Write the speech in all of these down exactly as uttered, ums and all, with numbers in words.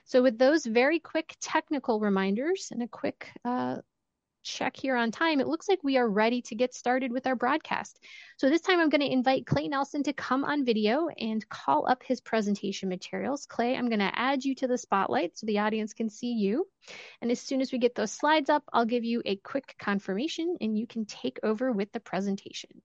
So with those very quick technical reminders and a quick uh, check here on time, it looks like we are ready to get started with our broadcast. So this time I'm going to invite Clay Nelson to come on video and call up his presentation materials. Clay, I'm going to add you to the spotlight so the audience can see you. And as soon as we get those slides up, I'll give you a quick confirmation and you can take over with the presentation.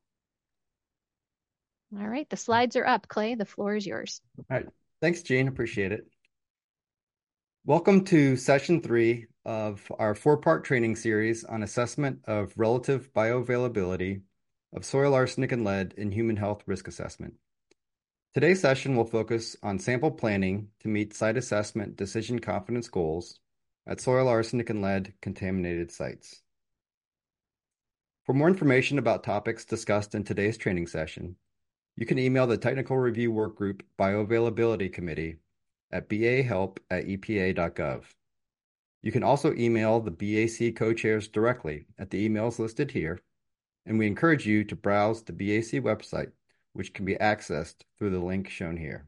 All right, the slides are up. Clay, the floor is yours. All right. Thanks, Gene. Appreciate it. Welcome to session three of our four-part training series on assessment of relative bioavailability of soil arsenic and lead in human health risk assessment. Today's session will focus on sample planning to meet site assessment decision confidence goals at soil arsenic and lead contaminated sites. For more information about topics discussed in today's training session, you can email the Technical Review Workgroup Bioavailability Committee at bahelp at e p a dot gov. You can also email the B A C co-chairs directly at the emails listed here, and we encourage you to browse the B A C website, which can be accessed through the link shown here.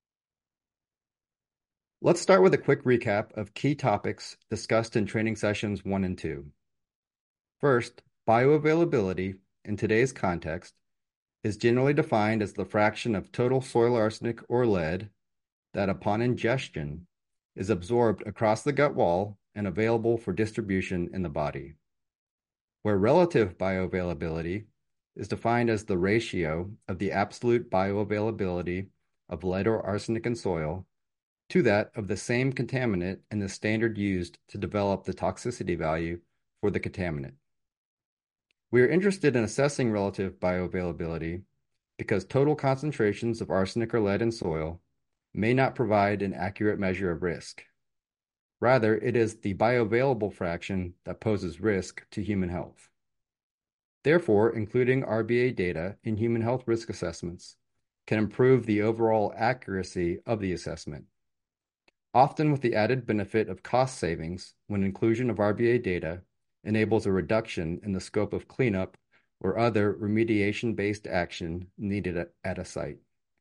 Let's start with a quick recap of key topics discussed in training sessions one and two. First, bioavailability in today's context is generally defined as the fraction of total soil arsenic or lead that upon ingestion is absorbed across the gut wall and available for distribution in the body, where relative bioavailability is defined as the ratio of the absolute bioavailability of lead or arsenic in soil to that of the same contaminant and the standard used to develop the toxicity value for the contaminant. We are interested in assessing relative bioavailability because total concentrations of arsenic or lead in soil may not provide an accurate measure of risk. Rather, it is the bioavailable fraction that poses risk to human health. Therefore, including R B A data in human health risk assessments can improve the overall accuracy of the assessment, often with the added benefit of cost savings when inclusion of R B A data enables a reduction in the scope of cleanup or other remediation-based action needed at, at a site.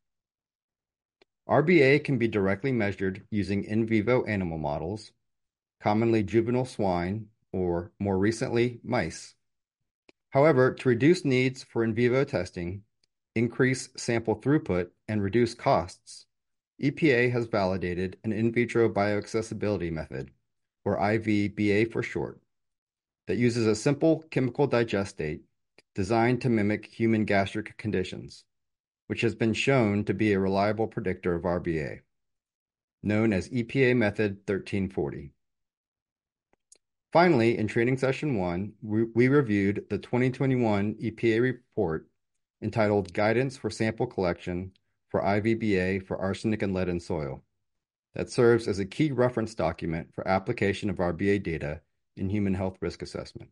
R B A can be directly measured using in vivo animal models, commonly juvenile swine, or more recently, mice. However, to reduce needs for in vivo testing, increase sample throughput, and reduce costs, E P A has validated an in vitro bioaccessibility method, or I V B A for short, that uses a simple chemical digestate designed to mimic human gastric conditions, which has been shown to be a reliable predictor of R B A, known as E P A method thirteen forty. Finally, in training session one, we, we reviewed the twenty twenty-one E P A report entitled Guidance for Sample Collection for I V B A for Arsenic and Lead in Soil, that serves as a key reference document for application of R B A data in human health risk assessment.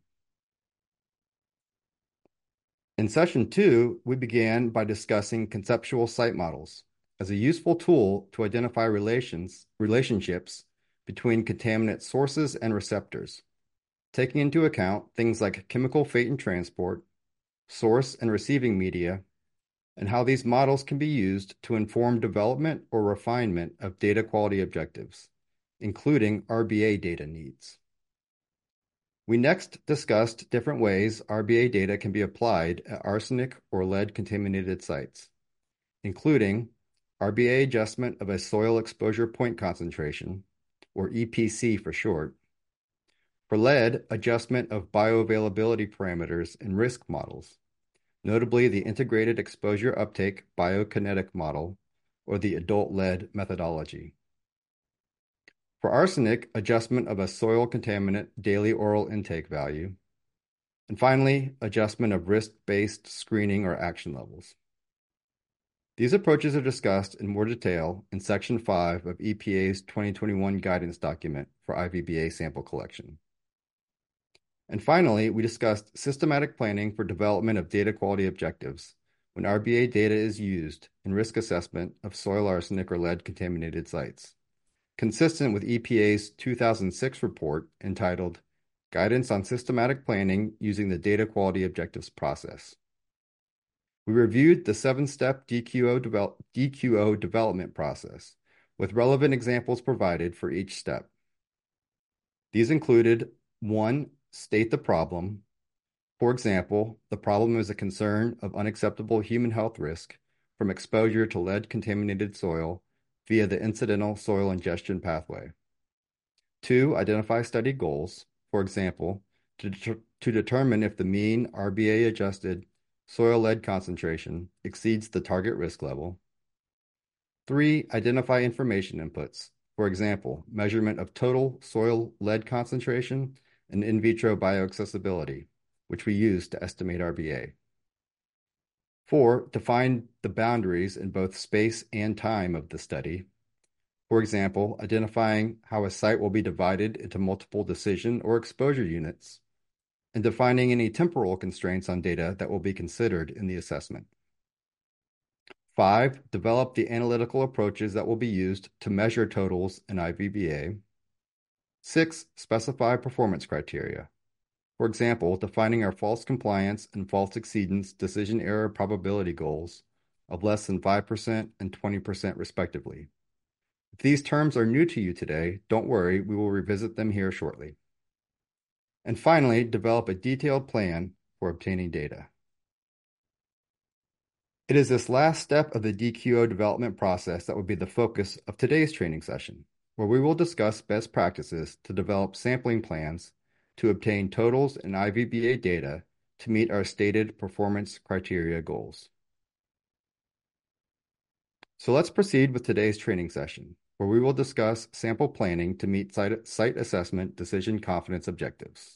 In session two, we began by discussing conceptual site models as a useful tool to identify relations, relationships between contaminant sources and receptors, taking into account things like chemical fate and transport, source and receiving media, and how these models can be used to inform development or refinement of data quality objectives, including R B A data needs. We next discussed different ways R B A data can be applied at arsenic or lead contaminated sites, including R B A adjustment of a soil exposure point concentration, or E P C for short. For lead, adjustment of bioavailability parameters and risk models, notably the Integrated Exposure Uptake Biokinetic Model, or the adult lead methodology. For arsenic, adjustment of a soil contaminant daily oral intake value. And finally, adjustment of risk-based screening or action levels. These approaches are discussed in more detail in Section five of E P A's twenty twenty-one guidance document for I V B A sample collection. And finally, we discussed systematic planning for development of data quality objectives when R B A data is used in risk assessment of soil arsenic or lead contaminated sites, consistent with E P A's two thousand six report entitled Guidance on Systematic Planning Using the Data Quality Objectives Process. We reviewed the seven-step D Q O, devel- D Q O development process, with relevant examples provided for each step. These included: one, state the problem. For example, the problem is a concern of unacceptable human health risk from exposure to lead-contaminated soil via the incidental soil ingestion pathway. Two, identify study goals. For example, to, det to determine if the mean R B A-adjusted soil lead concentration exceeds the target risk level. Three, identify information inputs. For example, measurement of total soil lead concentration and in vitro bioaccessibility, which we use to estimate R B A. Four, define the boundaries in both space and time of the study. For example, identifying how a site will be divided into multiple decision or exposure units, and defining any temporal constraints on data that will be considered in the assessment. Five, develop the analytical approaches that will be used to measure totals in I V B A. Six, specify performance criteria. For example, defining our false compliance and false exceedance decision error probability goals of less than five percent and twenty percent respectively. If these terms are new to you today, don't worry, we will revisit them here shortly. And finally, develop a detailed plan for obtaining data. It is this last step of the D Q O development process that will be the focus of today's training session, where we will discuss best practices to develop sampling plans to obtain totals and I V B A data to meet our stated performance criteria goals. So let's proceed with today's training session, where we will discuss sample planning to meet site, site assessment decision confidence objectives.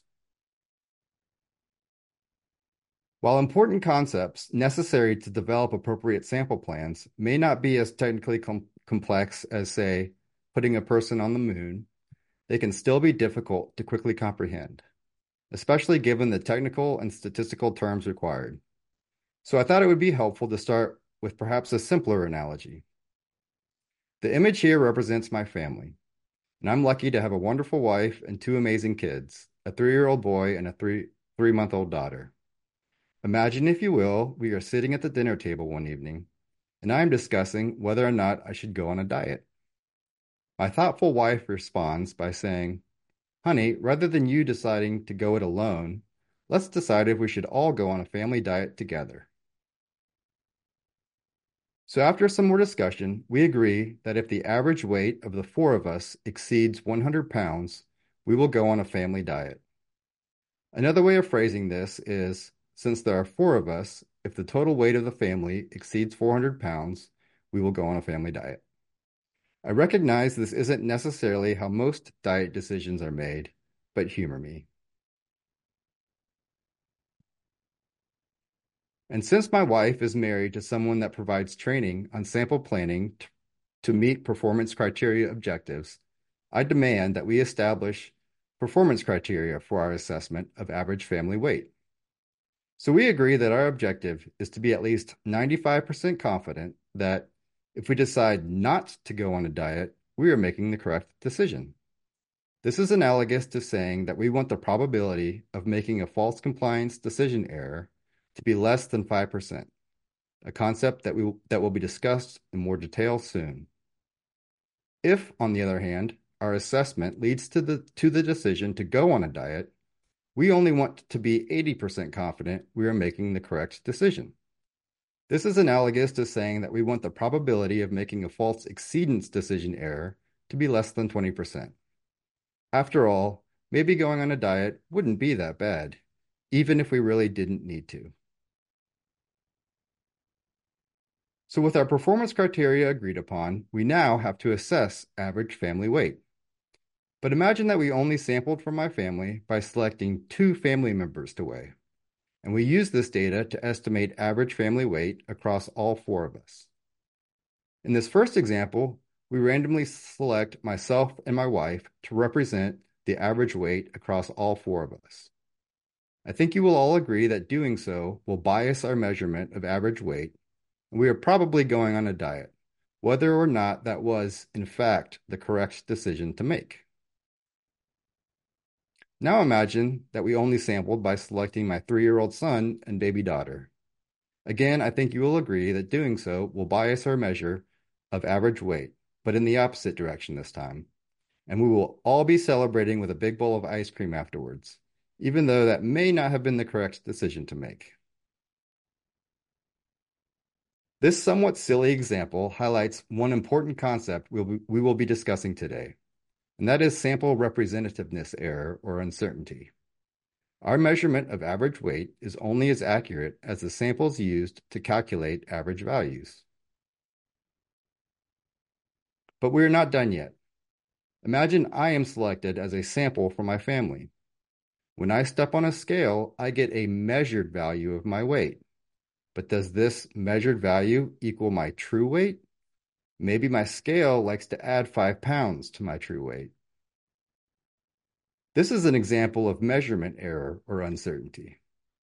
While important concepts necessary to develop appropriate sample plans may not be as technically com complex as, say, putting a person on the moon, they can still be difficult to quickly comprehend, especially given the technical and statistical terms required. So I thought it would be helpful to start with perhaps a simpler analogy. The image here represents my family, and I'm lucky to have a wonderful wife and two amazing kids, a three-year-old boy and a three, three-month-old daughter. Imagine, if you will, we are sitting at the dinner table one evening, and I am discussing whether or not I should go on a diet. My thoughtful wife responds by saying, "Honey, rather than you deciding to go it alone, let's decide if we should all go on a family diet together." So after some more discussion, we agree that if the average weight of the four of us exceeds one hundred pounds, we will go on a family diet. Another way of phrasing this is, since there are four of us, if the total weight of the family exceeds four hundred pounds, we will go on a family diet. I recognize this isn't necessarily how most diet decisions are made, but humor me. And since my wife is married to someone that provides training on sample planning to meet performance criteria objectives, I demand that we establish performance criteria for our assessment of average family weight. So we agree that our objective is to be at least ninety-five percent confident that if we decide not to go on a diet, we are making the correct decision. This is analogous to saying that we want the probability of making a false compliance decision error to be less than five percent, a concept that, we, that will be discussed in more detail soon. If, on the other hand, our assessment leads to the, to the decision to go on a diet, we only want to be eighty percent confident we are making the correct decision. This is analogous to saying that we want the probability of making a false exceedance decision error to be less than twenty percent. After all, maybe going on a diet wouldn't be that bad, even if we really didn't need to. So with our performance criteria agreed upon, we now have to assess average family weight. But imagine that we only sampled from my family by selecting two family members to weigh, and we use this data to estimate average family weight across all four of us. In this first example, we randomly select myself and my wife to represent the average weight across all four of us. I think you will all agree that doing so will bias our measurement of average weight, and we are probably going on a diet, whether or not that was, in fact, the correct decision to make. Now imagine that we only sampled by selecting my three-year-old son and baby daughter. Again, I think you will agree that doing so will bias our measure of average weight, but in the opposite direction this time. And we will all be celebrating with a big bowl of ice cream afterwards, even though that may not have been the correct decision to make. This somewhat silly example highlights one important concept we'll be, we will be discussing today, and that is sample representativeness error or uncertainty. Our measurement of average weight is only as accurate as the samples used to calculate average values. But we are not done yet. Imagine I am selected as a sample for my family. When I step on a scale, I get a measured value of my weight. But does this measured value equal my true weight? Maybe my scale likes to add five pounds to my true weight. This is an example of measurement error or uncertainty.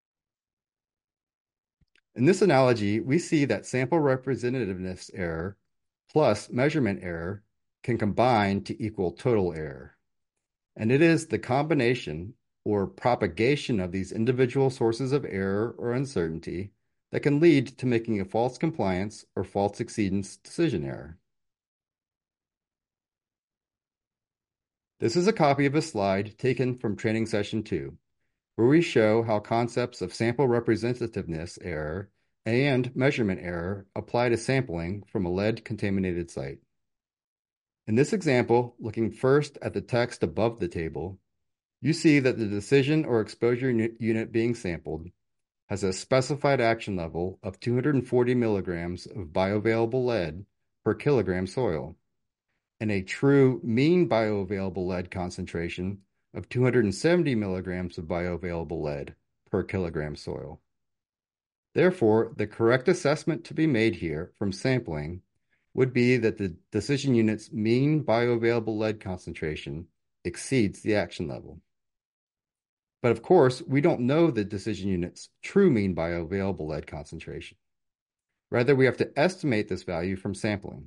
In this analogy, we see that sample representativeness error plus measurement error can combine to equal total error. And it is the combination or propagation of these individual sources of error or uncertainty that can lead to making a false compliance or false exceedance decision error. This is a copy of a slide taken from training session two, where we show how concepts of sample representativeness error and measurement error apply to sampling from a lead-contaminated site. In this example, looking first at the text above the table, you see that the decision or exposure unit being sampled has a specified action level of two hundred forty milligrams of bioavailable lead per kilogram soil, and a true mean bioavailable lead concentration of two hundred seventy milligrams of bioavailable lead per kilogram soil. Therefore, the correct assessment to be made here from sampling would be that the decision unit's mean bioavailable lead concentration exceeds the action level. But of course, we don't know the decision unit's true mean bioavailable lead concentration. Rather, we have to estimate this value from sampling.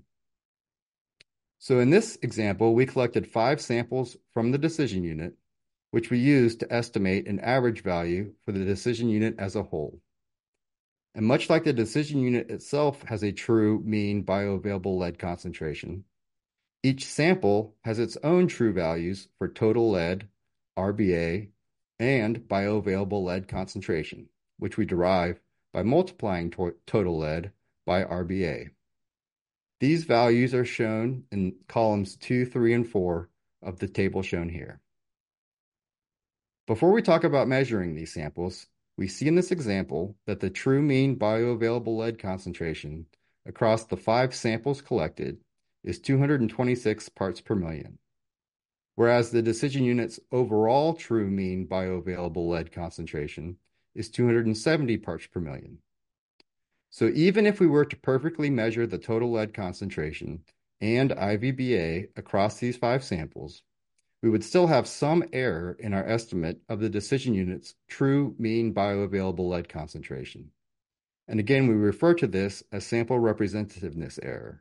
So in this example, we collected five samples from the decision unit, which we used to estimate an average value for the decision unit as a whole. And much like the decision unit itself has a true mean bioavailable lead concentration, each sample has its own true values for total lead, R B A, and bioavailable lead concentration, which we derive by multiplying to total lead by R B A. These values are shown in columns two, three, and four of the table shown here. Before we talk about measuring these samples, we see in this example that the true mean bioavailable lead concentration across the five samples collected is two hundred twenty-six parts per million, whereas the decision unit's overall true mean bioavailable lead concentration is two hundred seventy parts per million. So even if we were to perfectly measure the total lead concentration and I V B A across these five samples, we would still have some error in our estimate of the decision unit's true mean bioavailable lead concentration. And again, we refer to this as sample representativeness error.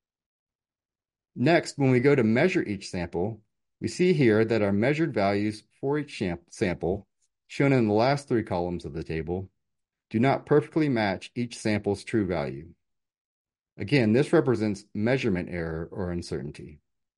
Next, when we go to measure each sample, we see here that our measured values for each sample, shown in the last three columns of the table, do not perfectly match each sample's true value. Again, this represents measurement error or uncertainty.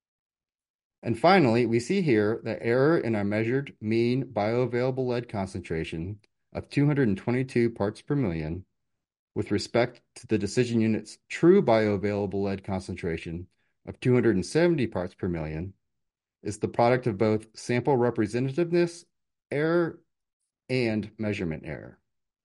And finally, we see here that error in our measured mean bioavailable lead concentration of two hundred twenty-two parts per million with respect to the decision unit's true bioavailable lead concentration of two hundred seventy parts per million is the product of both sample representativeness error and measurement error.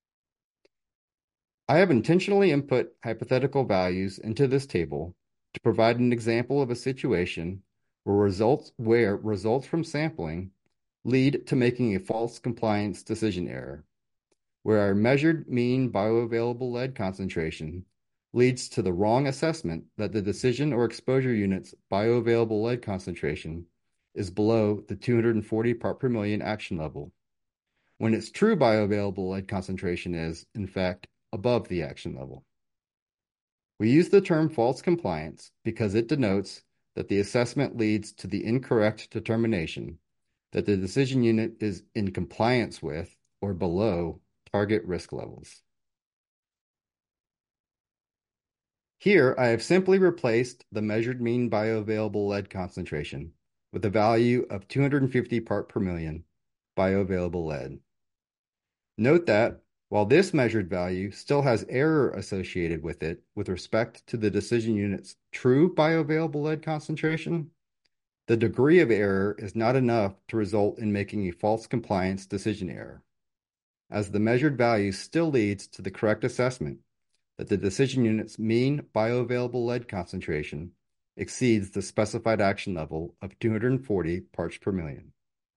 I have intentionally input hypothetical values into this table to provide an example of a situation where results, where results from sampling lead to making a false compliance decision error, where our measured mean bioavailable lead concentration leads to the wrong assessment that the decision or exposure unit's bioavailable lead concentration is below the two hundred forty part per million action level, when its true bioavailable lead concentration is, in fact, above the action level. We use the term false compliance because it denotes that the assessment leads to the incorrect determination that the decision unit is in compliance with or below target risk levels. Here, I have simply replaced the measured mean bioavailable lead concentration with a value of two hundred fifty part per million bioavailable lead. Note that while this measured value still has error associated with it with respect to the decision unit's true bioavailable lead concentration, the degree of error is not enough to result in making a false compliance decision error, as the measured value still leads to the correct assessment that the decision unit's mean bioavailable lead concentration exceeds the specified action level of two hundred forty parts per million.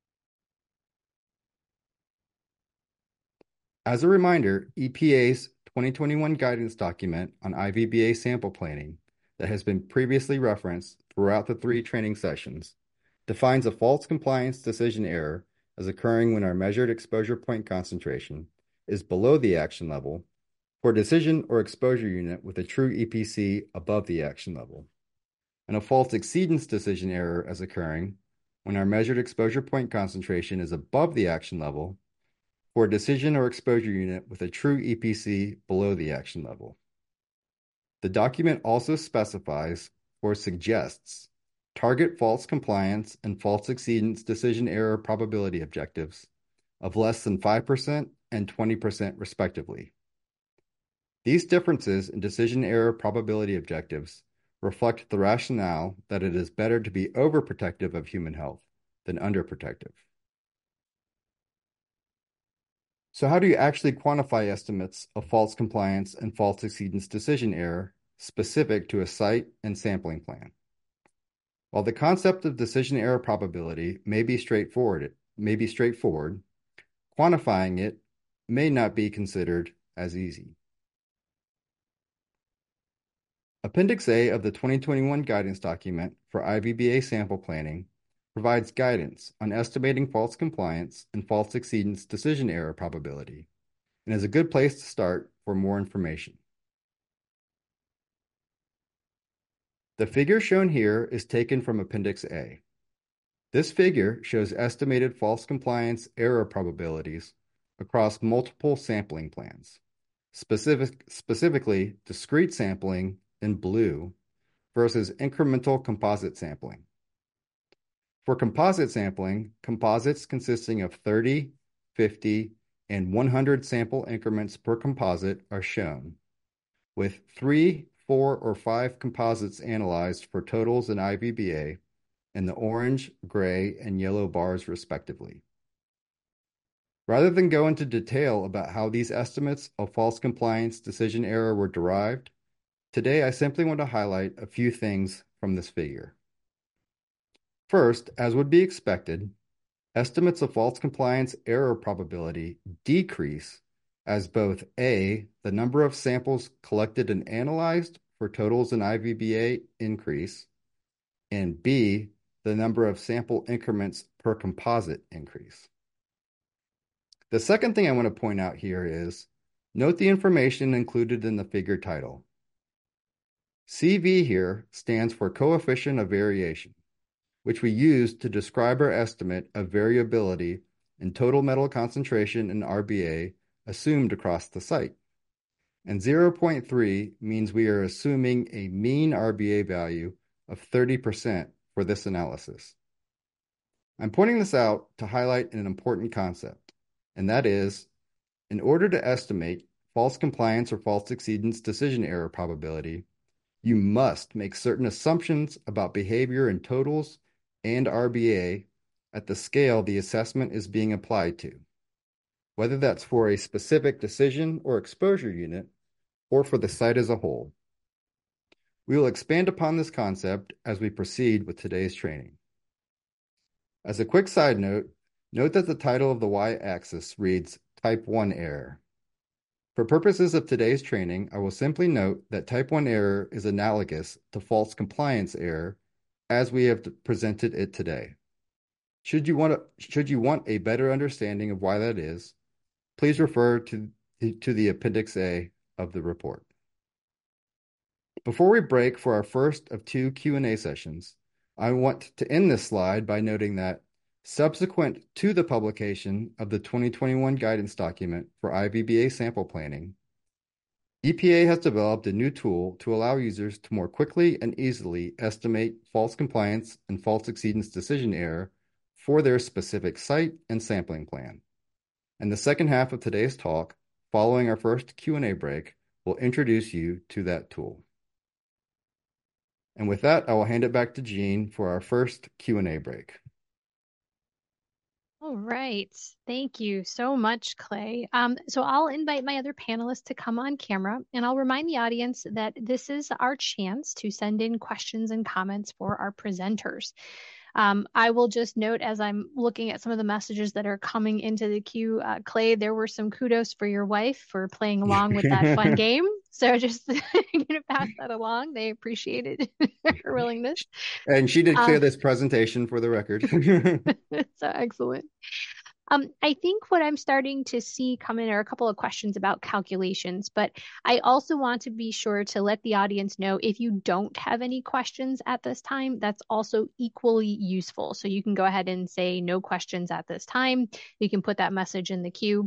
As a reminder, E P A's twenty twenty-one guidance document on I V B A sample planning that has been previously referenced throughout the three training sessions defines a false compliance decision error as occurring when our measured exposure point concentration is below the action level for a decision or exposure unit with a true E P C above the action level, and a false exceedance decision error as occurring when our measured exposure point concentration is above the action level for a decision or exposure unit with a true E P C below the action level. The document also specifies or suggests target false compliance and false exceedance decision error probability objectives of less than five percent and twenty percent respectively. These differences in decision error probability objectives reflect the rationale that it is better to be overprotective of human health than underprotective. So how do you actually quantify estimates of false compliance and false exceedance decision error specific to a site and sampling plan? While the concept of decision error probability may be straightforward, may be straightforward, quantifying it may not be considered as easy. Appendix A of the twenty twenty-one guidance document for I V B A sample planning provides guidance on estimating false compliance and false exceedance decision error probability, and is a good place to start for more information. The figure shown here is taken from Appendix A. This figure shows estimated false compliance error probabilities across multiple sampling plans, specific, specifically discrete sampling in blue versus incremental composite sampling. For composite sampling, composites consisting of thirty, fifty, and one hundred sample increments per composite are shown, with three, four, or five composites analyzed for totals in I V B A in the orange, gray, and yellow bars respectively. Rather than go into detail about how these estimates of false compliance decision error were derived, today I simply want to highlight a few things from this figure. First, as would be expected, estimates of false compliance error probability decrease as both A, the number of samples collected and analyzed for totals in I V B A increase, and B, the number of sample increments per composite increase. The second thing I want to point out here is, note the information included in the figure title. C V here stands for coefficient of variation, which we use to describe our estimate of variability in total metal concentration in R B A assumed across the site. And zero point three means we are assuming a mean R B A value of thirty percent for this analysis. I'm pointing this out to highlight an important concept, and that is, in order to estimate false compliance or false exceedance decision error probability, you must make certain assumptions about behavior in totals and R B A at the scale the assessment is being applied to, whether that's for a specific decision or exposure unit or for the site as a whole. We will expand upon this concept as we proceed with today's training. As a quick side note, note that the title of the y-axis reads Type one Error. For purposes of today's training, I will simply note that type one error is analogous to false compliance error as we have presented it today. Should you want, to, should you want a better understanding of why that is, please refer to, to the Appendix A of the report. Before we break for our first of two Q and A sessions, I want to end this slide by noting that subsequent to the publication of the twenty twenty-one guidance document for I V B A sample planning, E P A has developed a new tool to allow users to more quickly and easily estimate false compliance and false exceedance decision error for their specific site and sampling plan. In the second half of today's talk, following our first Q and A break, we'll introduce you to that tool. And with that, I will hand it back to Jean for our first Q and A break. All right. Thank you so much, Clay. Um, so I'll invite my other panelists to come on camera, and I'll remind the audience that this is our chance to send in questions and comments for our presenters. Um, I will just note as I'm looking at some of the messages that are coming into the queue, uh, Clay, there were some kudos for your wife for playing along with that fun game. So just gonna pass that along. They appreciated her willingness. And she did clear Uh, this presentation for the record. so excellent. Um, I think what I'm starting to see come in are a couple of questions about calculations, but I also want to be sure to let the audience know if you don't have any questions at this time, that's also equally useful. So you can go ahead and say no questions at this time. You can put that message in the queue.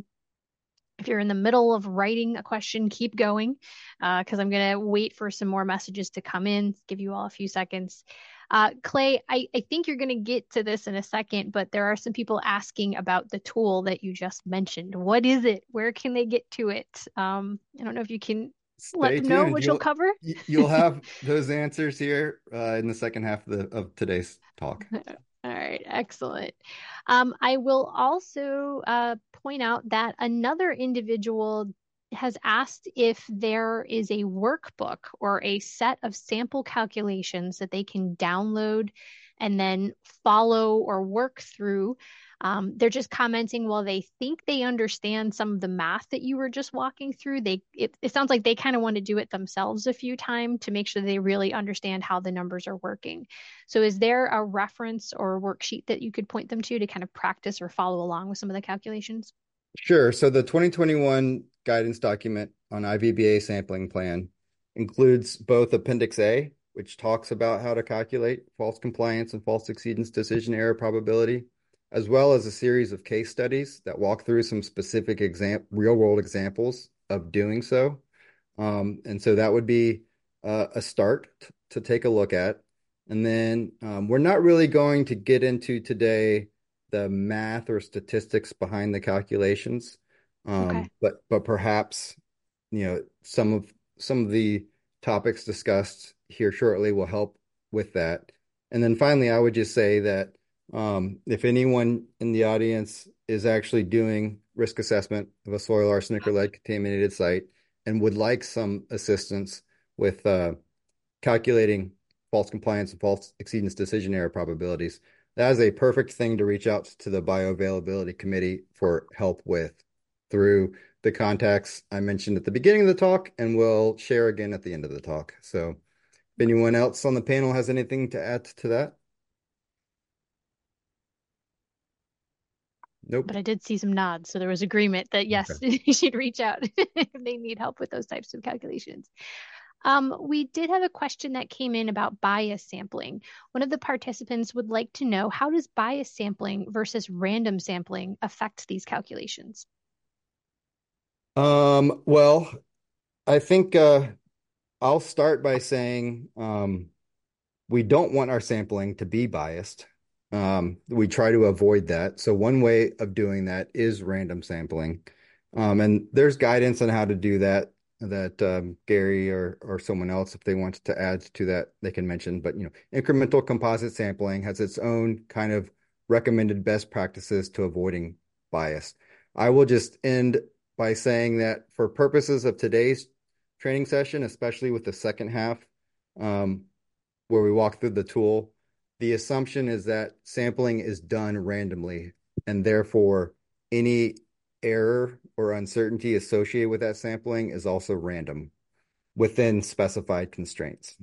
If you're in the middle of writing a question, keep going because uh, I'm going to wait for some more messages to come in, give you all a few seconds. Uh, Clay, I, I think you're going to get to this in a second, but there are some people asking about the tool that you just mentioned. What is it? Where can they get to it? Um, I don't know if you can let Stay them know tuned. what you'll You'll cover. you'll have those answers here uh, in the second half of the of today's talk. All right, excellent. Um, I will also uh, point out that another individual has asked if there is a workbook or a set of sample calculations that they can download and then follow or work through. Um, they're just commenting while they think they understand some of the math that you were just walking through. They it, it sounds like they kind of want to do it themselves a few times to make sure they really understand how the numbers are working. So is there a reference or worksheet that you could point them to to kind of practice or follow along with some of the calculations? Sure. So the twenty twenty-one guidance document on I V B A sampling plan includes both Appendix A, which talks about how to calculate false compliance and false exceedance decision error probability, as well as a series of case studies that walk through some specific exam real world examples of doing so. Um, and so that would be uh, a start to take a look at. And then um, we're not really going to get into today the math or statistics behind the calculations, Okay. um, but but perhaps you know some of some of the topics discussed here shortly will help with that. And then finally, I would just say that um, if anyone in the audience is actually doing risk assessment of a soil arsenic or lead contaminated site and would like some assistance with uh, calculating false compliance and false exceedance decision error probabilities, that is a perfect thing to reach out to the bioavailability committee for help with through the contacts I mentioned at the beginning of the talk and will share again at the end of the talk. So if anyone else on the panel has anything to add to that? Nope. But I did see some nods, so there was agreement that yes, Okay. you should reach out if they need help with those types of calculations. Um, we did have a question that came in about bias sampling. One of the participants would like to know, how does bias sampling versus random sampling affect these calculations? Um, well, I think uh, I'll start by saying um, we don't want our sampling to be biased. Um, we try to avoid that. So one way of doing that is random sampling. Um, and there's guidance on how to do that that um, Gary or or someone else, if they want to add to that, they can mention. But you know, incremental composite sampling has its own kind of recommended best practices to avoiding bias. I will just end by saying that for purposes of today's training session, especially with the second half, um, where we walk through the tool, the assumption is that sampling is done randomly, and therefore any error or uncertainty associated with that sampling is also random within specified constraints.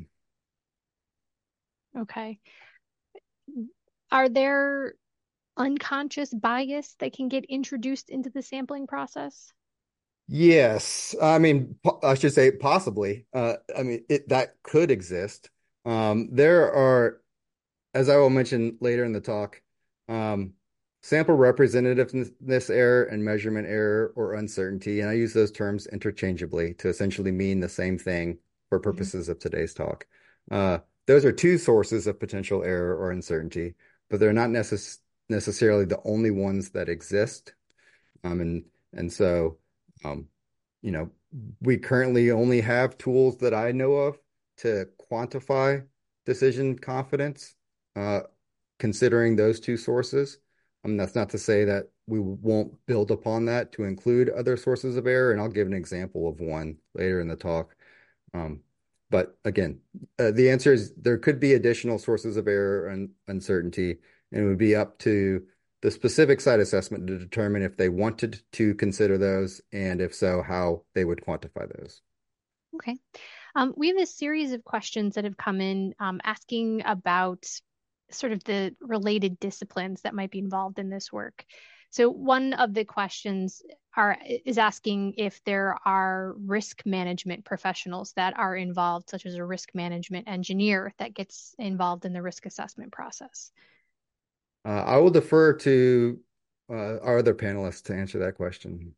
Okay. Are there unconscious bias that can get introduced into the sampling process? Yes, I mean, I should say possibly. Uh, I mean, it, that could exist. Um, there are, as I will mention later in the talk, um, sample representativeness error and measurement error or uncertainty. And I use those terms interchangeably to essentially mean the same thing for Mhm. purposes of today's talk. Uh, those are two sources of potential error or uncertainty, but they're not necess necessarily the only ones that exist. Um, and and so, um, you know, we currently only have tools that I know of to quantify decision confidence, uh, considering those two sources. Um, that's not to say that we won't build upon that to include other sources of error, and I'll give an example of one later in the talk. Um, but again, uh, the answer is there could be additional sources of error and uncertainty, and it would be up to the specific site assessment to determine if they wanted to consider those, and if so, how they would quantify those. Okay. Um, we have a series of questions that have come in um, asking about sort of the related disciplines that might be involved in this work. So one of the questions are is asking if there are risk management professionals that are involved, such as a risk management engineer that gets involved in the risk assessment process. Uh, I will defer to uh, our other panelists to answer that question.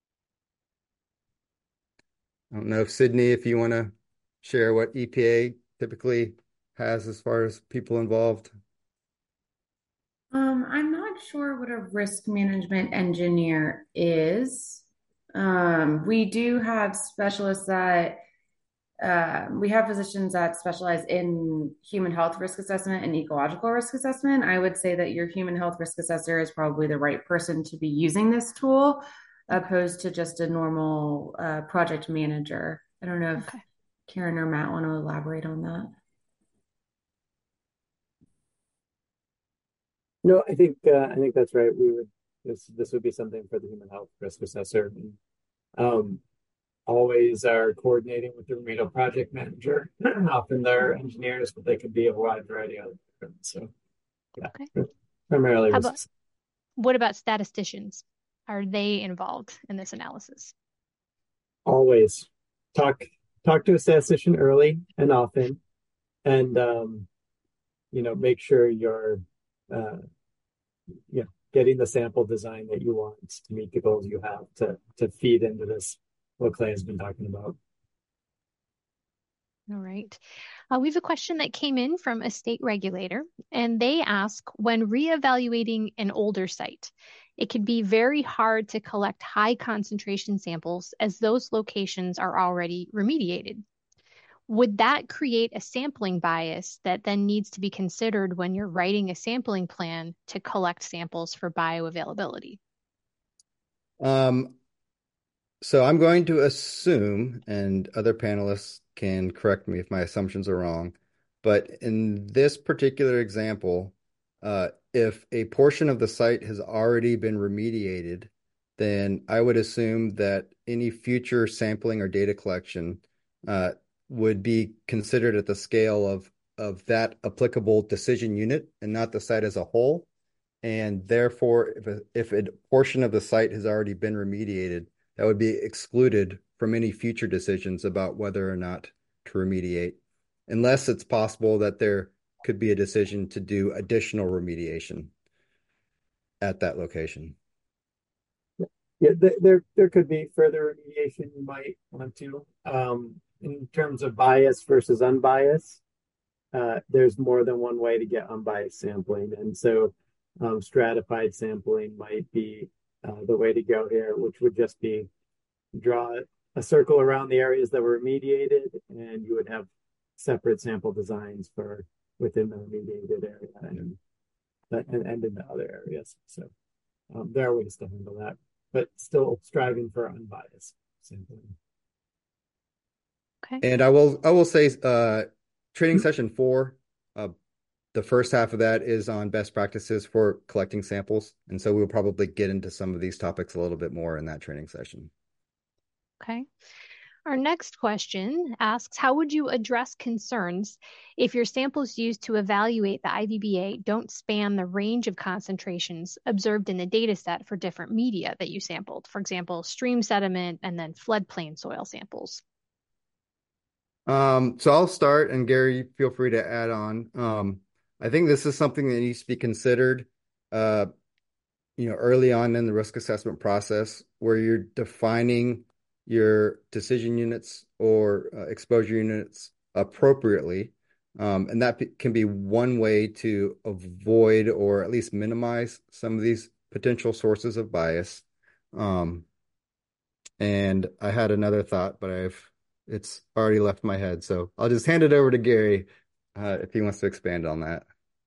I don't know if Sydney, if you want to share what E P A typically has as far as people involved. Um, I'm not sure what a risk management engineer is. Um, we do have specialists that uh, we have physicians that specialize in human health risk assessment and ecological risk assessment. I would say that your human health risk assessor is probably the right person to be using this tool, Okay. opposed to just a normal uh, project manager. I don't know if Okay. Karen or Matt want to elaborate on that. No, I think uh, I think that's right. We would this this would be something for the human health risk assessor. And, um, always are coordinating with the remedial project manager. Often they're engineers, but they could be a wide variety of them. So Okay. yeah, primarily How about risk. what about statisticians? Are they involved in this analysis? Always talk talk to a statistician early and often, and um, you know make sure you're uh, you know getting the sample design that you want to meet the goals you have to to feed into this what Clay has been talking about. All right. Uh, we have a question that came in from a state regulator, and they ask when reevaluating an older site, it can be very hard to collect high concentration samples as those locations are already remediated. Would that create a sampling bias that then needs to be considered when you're writing a sampling plan to collect samples for bioavailability? Um, so I'm going to assume, and other panelists can correct me if my assumptions are wrong, but in this particular example, uh, if a portion of the site has already been remediated, then I would assume that any future sampling or data collection uh, would be considered at the scale of of that applicable decision unit and not the site as a whole. And therefore, if a, if a portion of the site has already been remediated, that would be excluded from any future decisions about whether or not to remediate, unless it's possible that there could be a decision to do additional remediation at that location. Yeah, th there there could be further remediation you might want to. Um, in terms of bias versus unbiased, uh, there's more than one way to get unbiased sampling, and so um, stratified sampling might be uh, the way to go here, which would just be draw a circle around the areas that were remediated, and you would have separate sample designs for within the remediated area and and, and in the other areas. So um, there are ways to handle that, but still striving for unbiased sampling. Okay. And I will I will say uh, training session four, uh, the first half of that is on best practices for collecting samples. And so we'll probably get into some of these topics a little bit more in that training session. Okay. Our next question asks, how would you address concerns if your samples used to evaluate the I V B A don't span the range of concentrations observed in the data set for different media that you sampled? For example, stream sediment and then floodplain soil samples. Um, so I'll start, and Gary, feel free to add on. Um, I think this is something that needs to be considered. Uh, you know, early on in the risk assessment process where you're defining your decision units or uh, exposure units appropriately. Um, and that can be one way to avoid or at least minimize some of these potential sources of bias. Um, and I had another thought, but I've it's already left my head. So I'll just hand it over to Gary uh, if he wants to expand on that.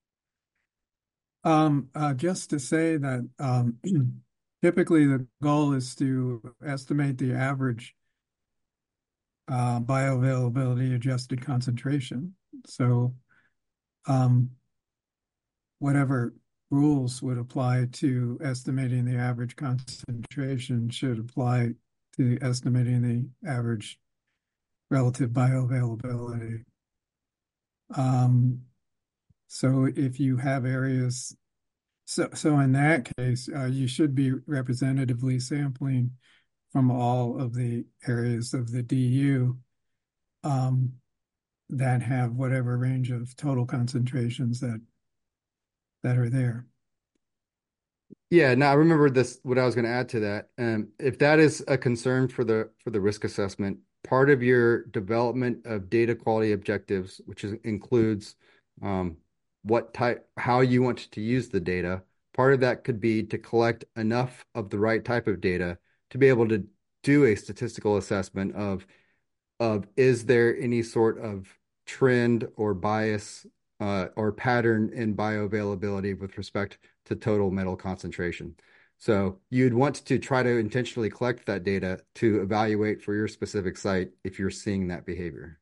Um, uh, just to say that um, typically the goal is to estimate the average uh, bioavailability adjusted concentration. So um, whatever rules would apply to estimating the average concentration should apply to estimating the average relative bioavailability. Um, so if you have areas, so so in that case, uh, you should be representatively sampling from all of the areas of the D U um, that have whatever range of total concentrations that that are there. Yeah, now I remember this, what I was going to add to that. Um, if that is a concern for the for the risk assessment, part of your development of data quality objectives, which is, includes um, what type, how you want to use the data, part of that could be to collect enough of the right type of data to be able to do a statistical assessment of of is there any sort of trend or bias uh, or pattern in bioavailability with respect to total metal concentration. So you'd want to try to intentionally collect that data to evaluate for your specific site if you're seeing that behavior.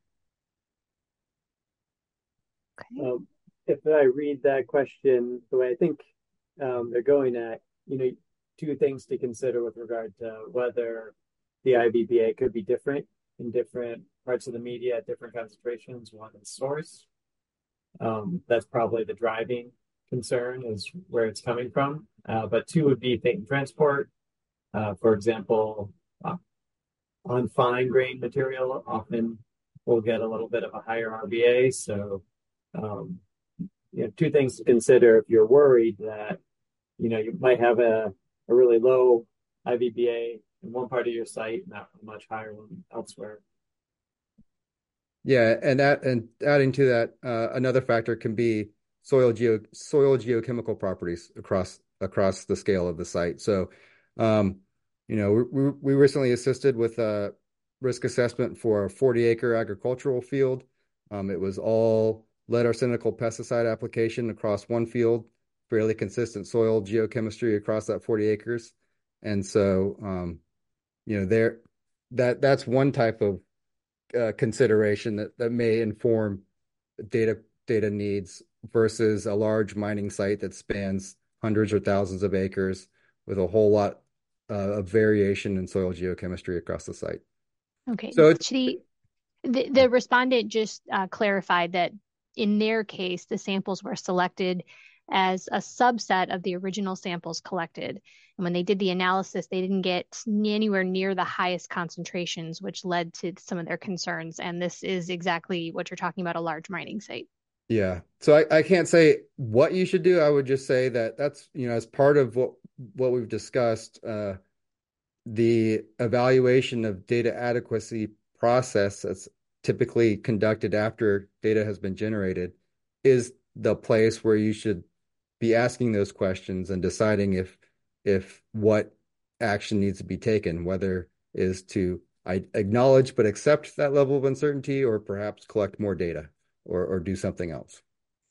Okay. Um, if I read that question the way I think um, they're going at, you know, two things to consider with regard to whether the I B B A could be different in different parts of the media at different concentrations. One is source. Um, that's probably the driving concern, is where it's coming from. Uh, but two would be fate and transport. Uh, for example, uh, on fine grain material, often we'll get a little bit of a higher R B A. So, um, you know, two things to consider if you're worried that, you know, you might have a, a really low I B B A in one part of your site, not a much higher one elsewhere. Yeah, and that and adding to that, uh, another factor can be soil geo soil geochemical properties across across the scale of the site. So, um, you know, we we recently assisted with a risk assessment for a forty acre agricultural field. Um, it was all lead arsenical pesticide application across one field, fairly consistent soil geochemistry across that forty acres, and so um, you know, there that that's one type of uh, consideration that, that may inform data data needs versus a large mining site that spans hundreds or thousands of acres with a whole lot uh, of variation in soil geochemistry across the site. Okay. So it's, Chidi, the, the respondent just uh, clarified that in their case, the samples were selected as a subset of the original samples collected. And when they did the analysis, they didn't get anywhere near the highest concentrations, which led to some of their concerns. And this is exactly what you're talking about, a large mining site. Yeah. So I, I can't say what you should do. I would just say that that's, you know, as part of what what we've discussed, uh, the evaluation of data adequacy process that's typically conducted after data has been generated is the place where you should be asking those questions and deciding if if what action needs to be taken, whether is to I acknowledge but accept that level of uncertainty or perhaps collect more data or or do something else.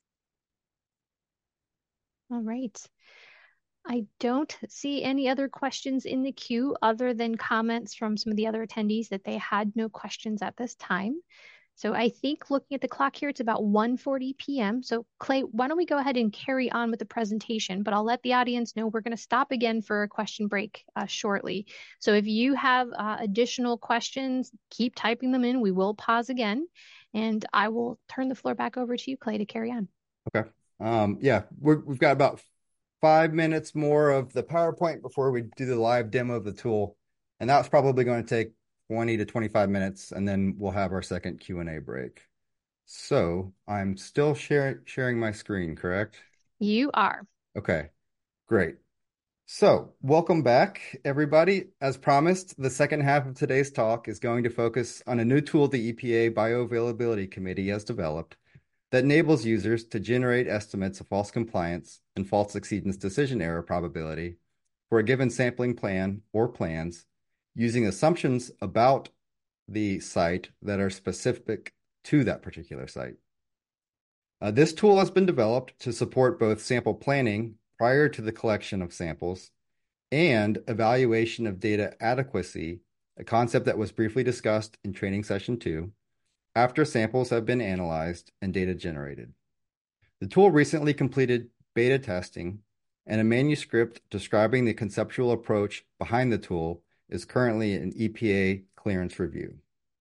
All right. I don't see any other questions in the queue other than comments from some of the other attendees that they had no questions at this time. So I think looking at the clock here, it's about one forty p m So Clay, why don't we go ahead and carry on with the presentation, but I'll let the audience know we're going to stop again for a question break uh, shortly. So if you have uh, additional questions, keep typing them in. We will pause again, and I will turn the floor back over to you, Clay, to carry on. Okay. Um, yeah, we're, we've got about five minutes more of the PowerPoint before we do the live demo of the tool. And that's probably going to take twenty to twenty-five minutes, and then we'll have our second Q and A break. So I'm still sharing sharing my screen, correct? You are. Okay, great. So, welcome back, everybody. As promised, the second half of today's talk is going to focus on a new tool the E P A Bioavailability Committee has developed that enables users to generate estimates of false compliance and false exceedance decision error probability for a given sampling plan or plans using assumptions about the site that are specific to that particular site. Uh, this tool has been developed to support both sample planning prior to the collection of samples and evaluation of data adequacy, a concept that was briefly discussed in training session two, after samples have been analyzed and data generated. The tool recently completed beta testing, and a manuscript describing the conceptual approach behind the tool is currently in E P A clearance review.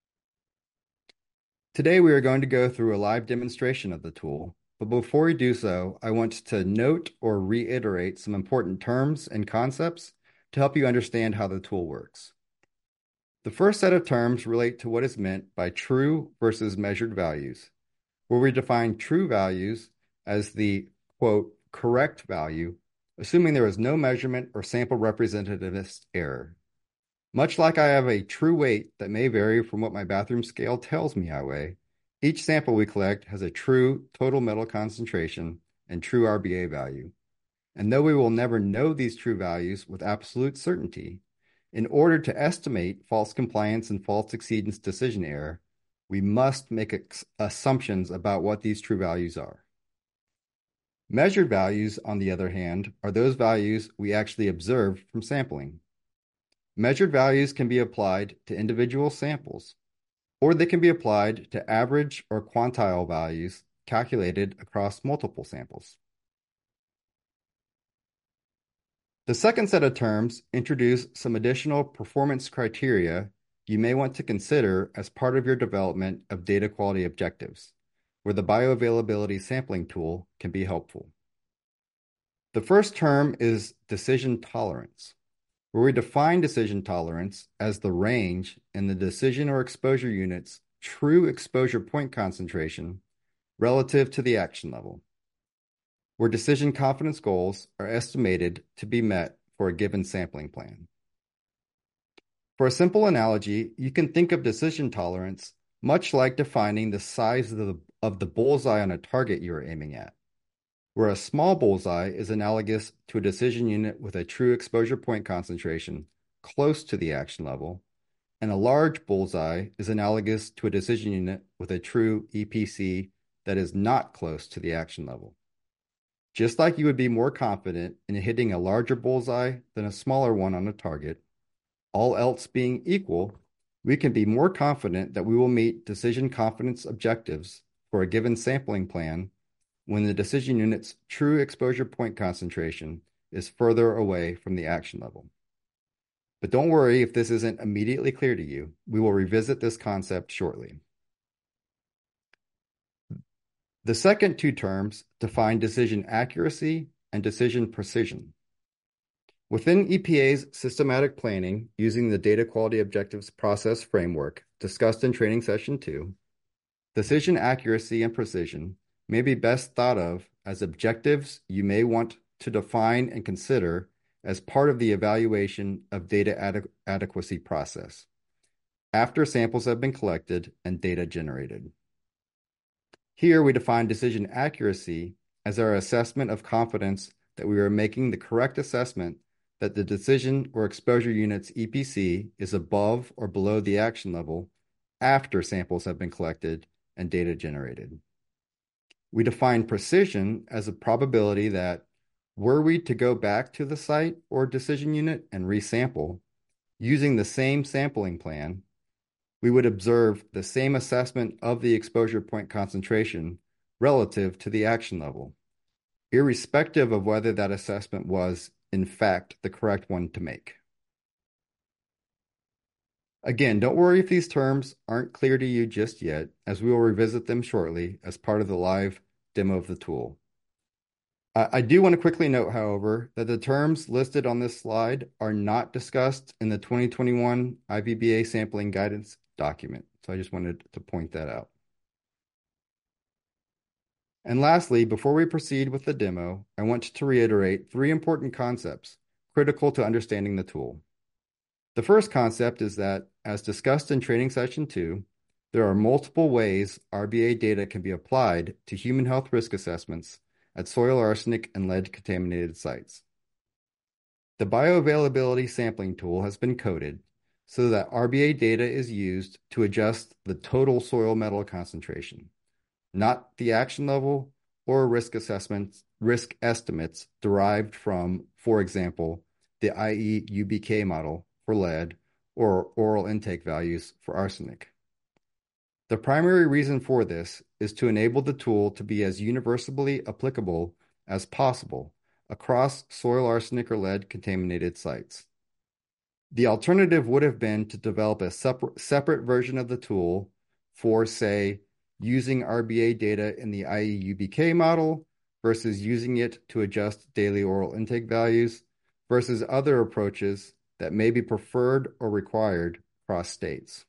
Today, we are going to go through a live demonstration of the tool, but before we do so, I want to note or reiterate some important terms and concepts to help you understand how the tool works. The first set of terms relate to what is meant by true versus measured values, where we define true values as the, quote, correct value, assuming there is no measurement or sample representativeness error. Much like I have a true weight that may vary from what my bathroom scale tells me I weigh, each sample we collect has a true total metal concentration and true R B A value. And though we will never know these true values with absolute certainty, in order to estimate false compliance and false exceedance decision error, we must make assumptions about what these true values are. Measured values, on the other hand, are those values we actually observe from sampling. Measured values can be applied to individual samples, or they can be applied to average or quantile values calculated across multiple samples. The second set of terms introduce some additional performance criteria you may want to consider as part of your development of data quality objectives, where the bioavailability sampling tool can be helpful. The first term is decision tolerance, where we define decision tolerance as the range in the decision or exposure unit's true exposure point concentration relative to the action level, where decision confidence goals are estimated to be met for a given sampling plan. For a simple analogy, you can think of decision tolerance much like defining the size of the, of the bullseye on a target you are aiming at, where a small bullseye is analogous to a decision unit with a true exposure point concentration close to the action level, and a large bullseye is analogous to a decision unit with a true E P C that is not close to the action level. Just like you would be more confident in hitting a larger bullseye than a smaller one on a target, all else being equal, we can be more confident that we will meet decision confidence objectives for a given sampling plan when the decision unit's true exposure point concentration is further away from the action level. But don't worry if this isn't immediately clear to you. We will revisit this concept shortly. The second two terms define decision accuracy and decision precision. Within E P A's systematic planning using the data quality objectives process framework discussed in training session two, decision accuracy and precision may be best thought of as objectives you may want to define and consider as part of the evaluation of data adequ- adequacy process after samples have been collected and data generated. Here we define decision accuracy as our assessment of confidence that we are making the correct assessment that the decision or exposure unit's E P C is above or below the action level after samples have been collected and data generated. We define precision as a probability that, were we to go back to the site or decision unit and resample, using the same sampling plan, we would observe the same assessment of the exposure point concentration relative to the action level, irrespective of whether that assessment was, in fact, the correct one to make. Again, don't worry if these terms aren't clear to you just yet, as we will revisit them shortly as part of the live demo of the tool. Uh, I do want to quickly note, however, that the terms listed on this slide are not discussed in the twenty twenty-one I V B A sampling guidance document, so I just wanted to point that out. And lastly, before we proceed with the demo, I want to reiterate three important concepts critical to understanding the tool. The first concept is that, as discussed in training session two, there are multiple ways R B A data can be applied to human health risk assessments at soil arsenic and lead contaminated sites. The bioavailability sampling tool has been coded so that R B A data is used to adjust the total soil metal concentration, not the action level or risk assessments, risk estimates derived from, for example, the I E U B K model for lead or oral intake values for arsenic. The primary reason for this is to enable the tool to be as universally applicable as possible across soil arsenic or lead contaminated sites. The alternative would have been to develop a separate, separate version of the tool for, say, using R B A data in the I E U B K model versus using it to adjust daily oral intake values versus other approaches that may be preferred or required across states.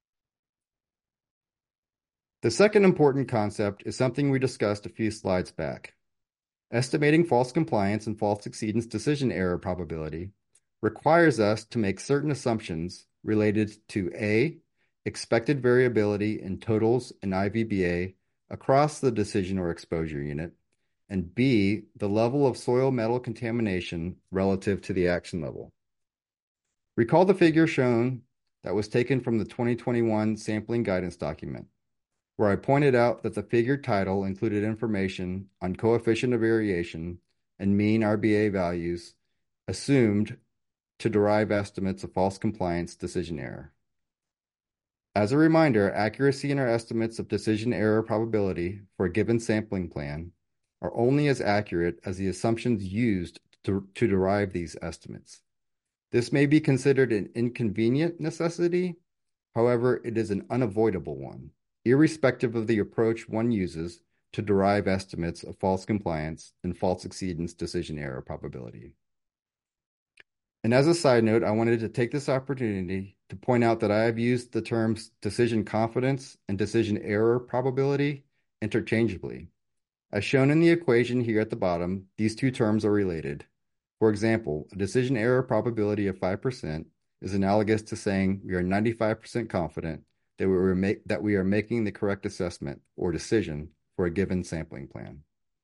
The second important concept is something we discussed a few slides back. Estimating false compliance and false exceedance decision error probability requires us to make certain assumptions related to A, expected variability in totals and I V B A across the decision or exposure unit, and B, the level of soil metal contamination relative to the action level. Recall the figure shown that was taken from the twenty twenty-one sampling guidance document, where I pointed out that the figure title included information on coefficient of variation and mean R B A values assumed to derive estimates of false compliance decision error. As a reminder, accuracy in our estimates of decision error probability for a given sampling plan are only as accurate as the assumptions used to, to derive these estimates. This may be considered an inconvenient necessity, however, it is an unavoidable one, irrespective of the approach one uses to derive estimates of false compliance and false exceedance decision error probability. And as a side note, I wanted to take this opportunity to point out that I have used the terms decision confidence and decision error probability interchangeably. As shown in the equation here at the bottom, these two terms are related. For example, a decision error probability of five percent is analogous to saying we are ninety-five percent confident that we, are make, that we are making the correct assessment or decision for a given sampling plan.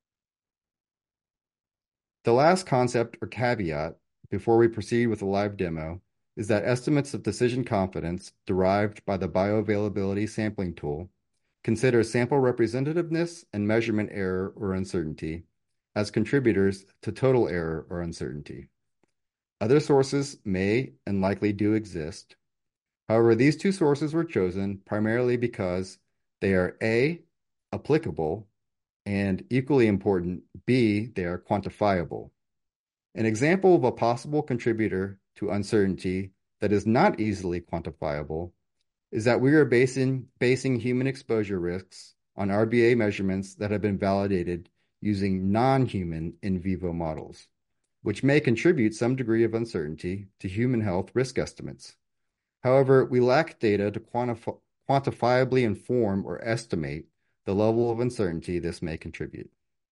The last concept or caveat before we proceed with a live demo is that estimates of decision confidence derived by the bioavailability sampling tool consider sample representativeness and measurement error or uncertainty as contributors to total error or uncertainty. Other sources may and likely do exist. However, these two sources were chosen primarily because they are A, applicable, and equally important, B, they are quantifiable. An example of a possible contributor to uncertainty that is not easily quantifiable is that we are basing, basing human exposure risks on R B A measurements that have been validated using non-human in vivo models, which may contribute some degree of uncertainty to human health risk estimates. However, we lack data to quantif- quantifiably inform or estimate the level of uncertainty this may contribute.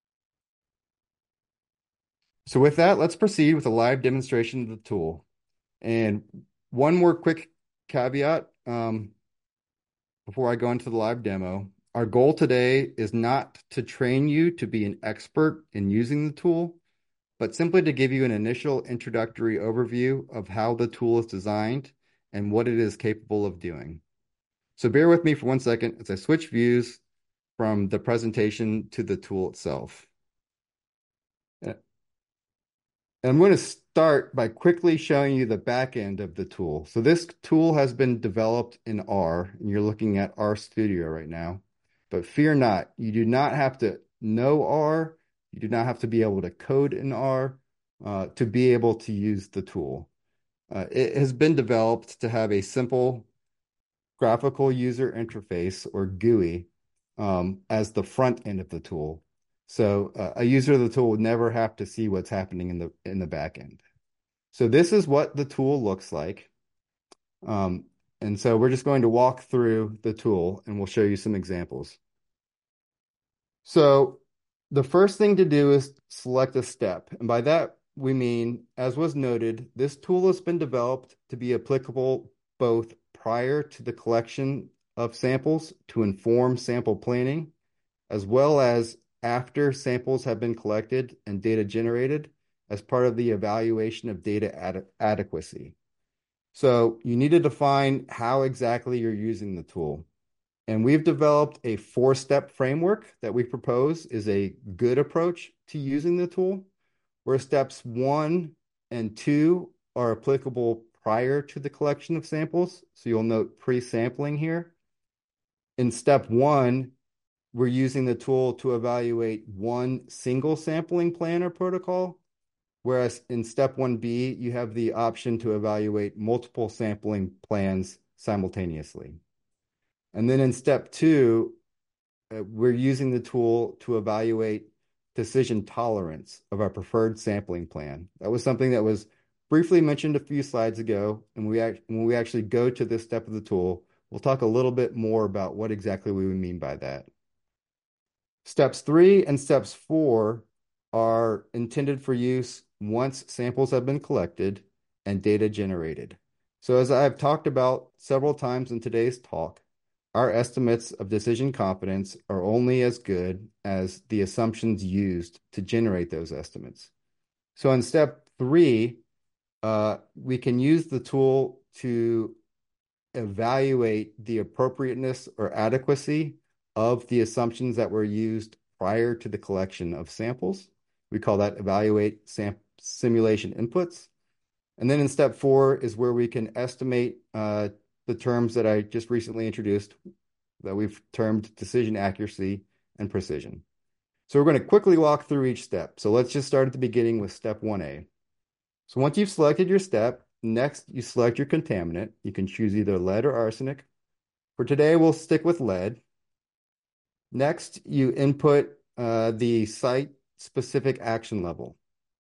So with that, let's proceed with a live demonstration of the tool. And one more quick caveat um, before I go into the live demo. Our goal today is not to train you to be an expert in using the tool, but simply to give you an initial introductory overview of how the tool is designed and what it is capable of doing. So bear with me for one second as I switch views from the presentation to the tool itself. I'm going to start by quickly showing you the back end of the tool. So this tool has been developed in R, and you're looking at RStudio right now. But fear not, you do not have to know R. You do not have to be able to code in R uh, to be able to use the tool. Uh, it has been developed to have a simple graphical user interface, or G U I, um, as the front end of the tool. So uh, a user of the tool would never have to see what's happening in the in the back end. So this is what the tool looks like. Um, and so we're just going to walk through the tool and we'll show you some examples. So the first thing to do is select a step. And by that, we mean, as was noted, this tool has been developed to be applicable both prior to the collection of samples to inform sample planning, as well as after samples have been collected and data generated as part of the evaluation of data ad adequacy. So you need to define how exactly you're using the tool. And we've developed a four-step framework that we propose is a good approach to using the tool, where steps one and two are applicable prior to the collection of samples. So you'll note pre-sampling here. In step one, we're using the tool to evaluate one single sampling plan or protocol, whereas in step one B, you have the option to evaluate multiple sampling plans simultaneously. And then in step two, uh, we're using the tool to evaluate decision tolerance of our preferred sampling plan. That was something that was briefly mentioned a few slides ago, and we act when we actually go to this step of the tool, we'll talk a little bit more about what exactly we mean by that. Steps three and steps four are intended for use once samples have been collected and data generated. So as I've talked about several times in today's talk, our estimates of decision confidence are only as good as the assumptions used to generate those estimates. So in step three, uh, we can use the tool to evaluate the appropriateness or adequacy of the assumptions that were used prior to the collection of samples. We call that evaluate sam simulation inputs. And then in step four is where we can estimate uh, the terms that I just recently introduced that we've termed decision accuracy and precision. So we're going to quickly walk through each step. So let's just start at the beginning with step one A. So once you've selected your step, next you select your contaminant. You can choose either lead or arsenic. For today, we'll stick with lead. Next, you input uh, the site-specific action level.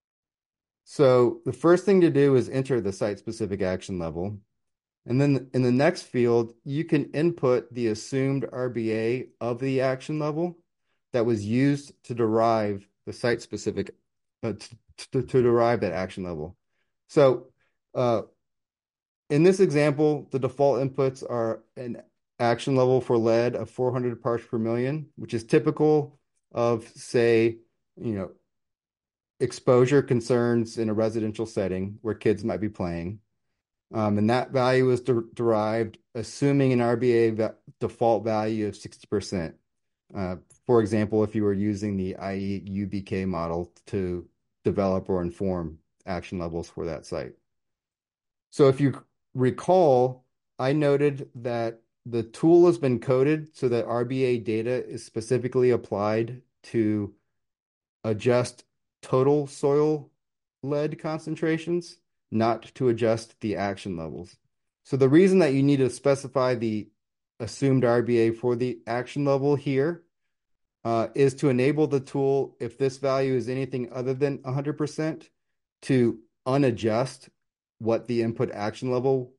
So the first thing to do is enter the site-specific action level. And then in the next field, you can input the assumed R B A of the action level that was used to derive the site-specific, uh, to, to derive that action level. So uh, in this example, the default inputs are an action level for lead of four hundred parts per million, which is typical of, say, you know, exposure concerns in a residential setting where kids might be playing. Um, and that value is de derived assuming an R B A va default value of sixty percent. Uh, for example, if you were using the I E U B K model to develop or inform action levels for that site. So if you recall, I noted that the tool has been coded so that R B A data is specifically applied to adjust total soil lead concentrations, not to adjust the action levels. So the reason that you need to specify the assumed R B A for the action level here uh, is to enable the tool, if this value is anything other than one hundred percent, to unadjust what the input action level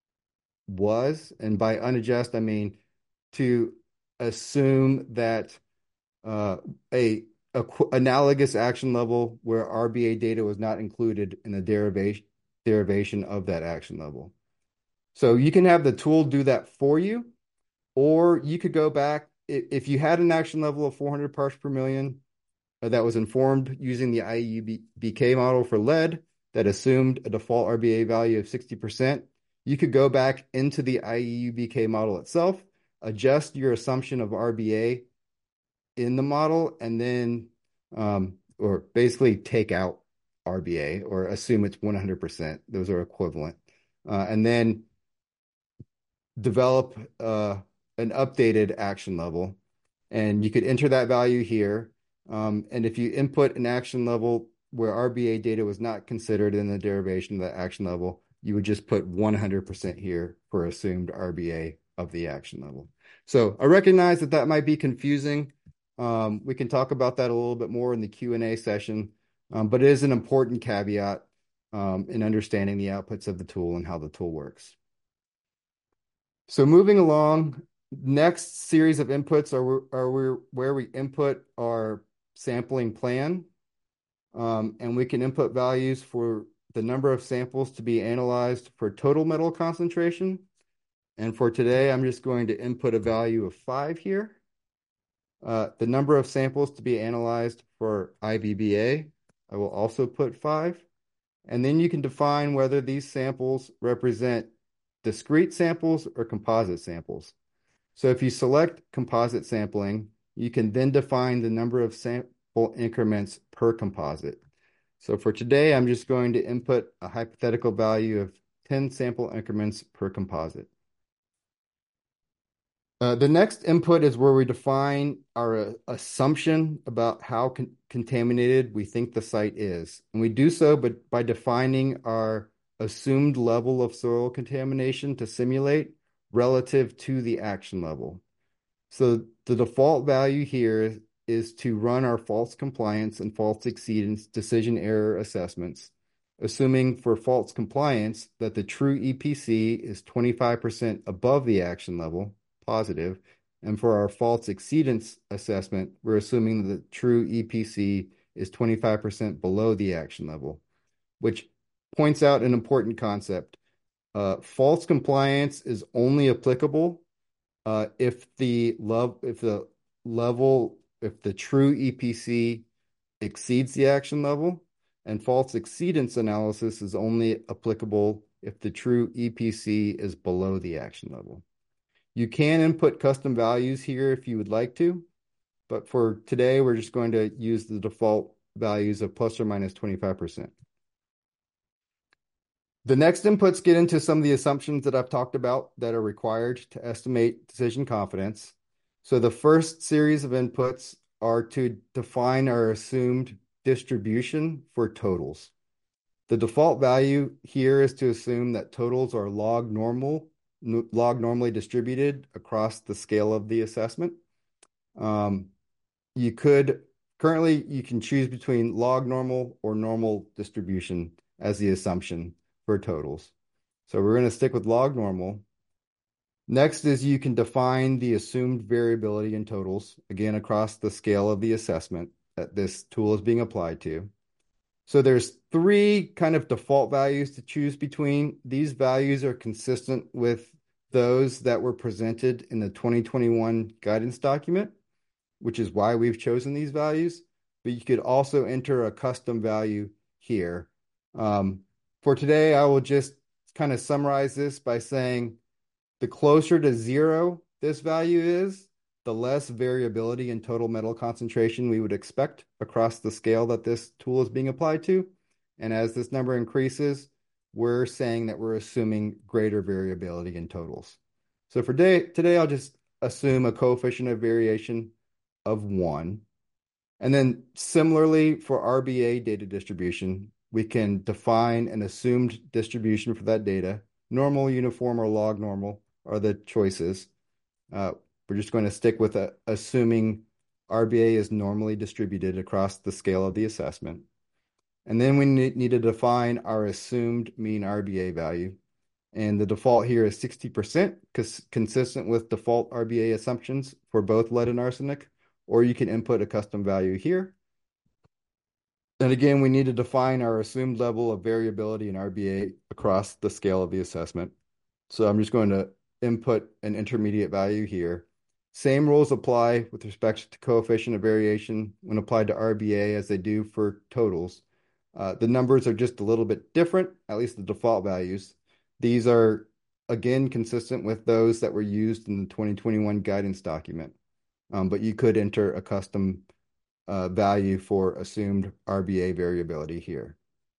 was. And by unadjust, I mean to assume that uh, a, a analogous action level where R B A data was not included in the derivation derivation of that action level. So you can have the tool do that for you, or you could go back. If you had an action level of four hundred parts per million that was informed using the I E U B K model for lead that assumed a default R B A value of sixty percent, you could go back into the I E U B K model itself, adjust your assumption of R B A in the model, and then, um, or basically take out R B A or assume it's one hundred percent. Those are equivalent. Uh, and then develop uh, an updated action level. And you could enter that value here. Um, and if you input an action level where R B A data was not considered in the derivation of that action level, you would just put one hundred percent here for assumed R B A of the action level. So I recognize that that might be confusing. Um, we can talk about that a little bit more in the Q and A session, um, but it is an important caveat um, in understanding the outputs of the tool and how the tool works. So moving along, next series of inputs are, are we, where we input our sampling plan. Um, and we can input values for the number of samples to be analyzed for total metal concentration. And for today, I'm just going to input a value of five here. Uh, the number of samples to be analyzed for I V B A, I will also put five. And then you can define whether these samples represent discrete samples or composite samples. So if you select composite sampling, you can then define the number of sample increments per composite. So for today, I'm just going to input a hypothetical value of ten sample increments per composite. Uh, the next input is where we define our uh, assumption about how con contaminated we think the site is. And we do so but by defining our assumed level of soil contamination to simulate relative to the action level. So the default value here is to run our false compliance and false exceedance decision error assessments, assuming for false compliance that the true E P C is twenty-five percent above the action level, positive, and for our false exceedance assessment, we're assuming the true E P C is twenty-five percent below the action level, which points out an important concept. Uh, false compliance is only applicable uh, if the love, if the level, if the true E P C exceeds the action level, and false exceedance analysis is only applicable if the true E P C is below the action level. You can input custom values here if you would like to, but for today, we're just going to use the default values of plus or minus twenty-five percent. The next inputs get into some of the assumptions that I've talked about that are required to estimate decision confidence. So the first series of inputs are to define our assumed distribution for totals. The default value here is to assume that totals are log normal, log normally distributed across the scale of the assessment. Um, you could, currently you can choose between log normal or normal distribution as the assumption for totals. So we're going to stick with log normal. Next is you can define the assumed variability in totals, again, across the scale of the assessment that this tool is being applied to. So there's three kind of default values to choose between. These values are consistent with those that were presented in the twenty twenty-one guidance document, which is why we've chosen these values. But you could also enter a custom value here. Um, for today, I will just kind of summarize this by saying the closer to zero this value is, the less variability in total metal concentration we would expect across the scale that this tool is being applied to. And as this number increases, we're saying that we're assuming greater variability in totals. So for day, today, I'll just assume a coefficient of variation of one. And then similarly for R B A data distribution, we can define an assumed distribution for that data. Normal, uniform, or log normal are the choices. Uh, we're just going to stick with a, assuming R B A is normally distributed across the scale of the assessment. And then we need, need to define our assumed mean R B A value. And the default here is sixty percent, because consistent with default R B A assumptions for both lead and arsenic, or you can input a custom value here. And again, we need to define our assumed level of variability in R B A across the scale of the assessment. So I'm just going to input an intermediate value here. Same rules apply with respect to coefficient of variation when applied to R B A as they do for totals. Uh, the numbers are just a little bit different, at least the default values. These are, again, consistent with those that were used in the twenty twenty-one guidance document. Um, but you could enter a custom uh, value for assumed R B A variability here.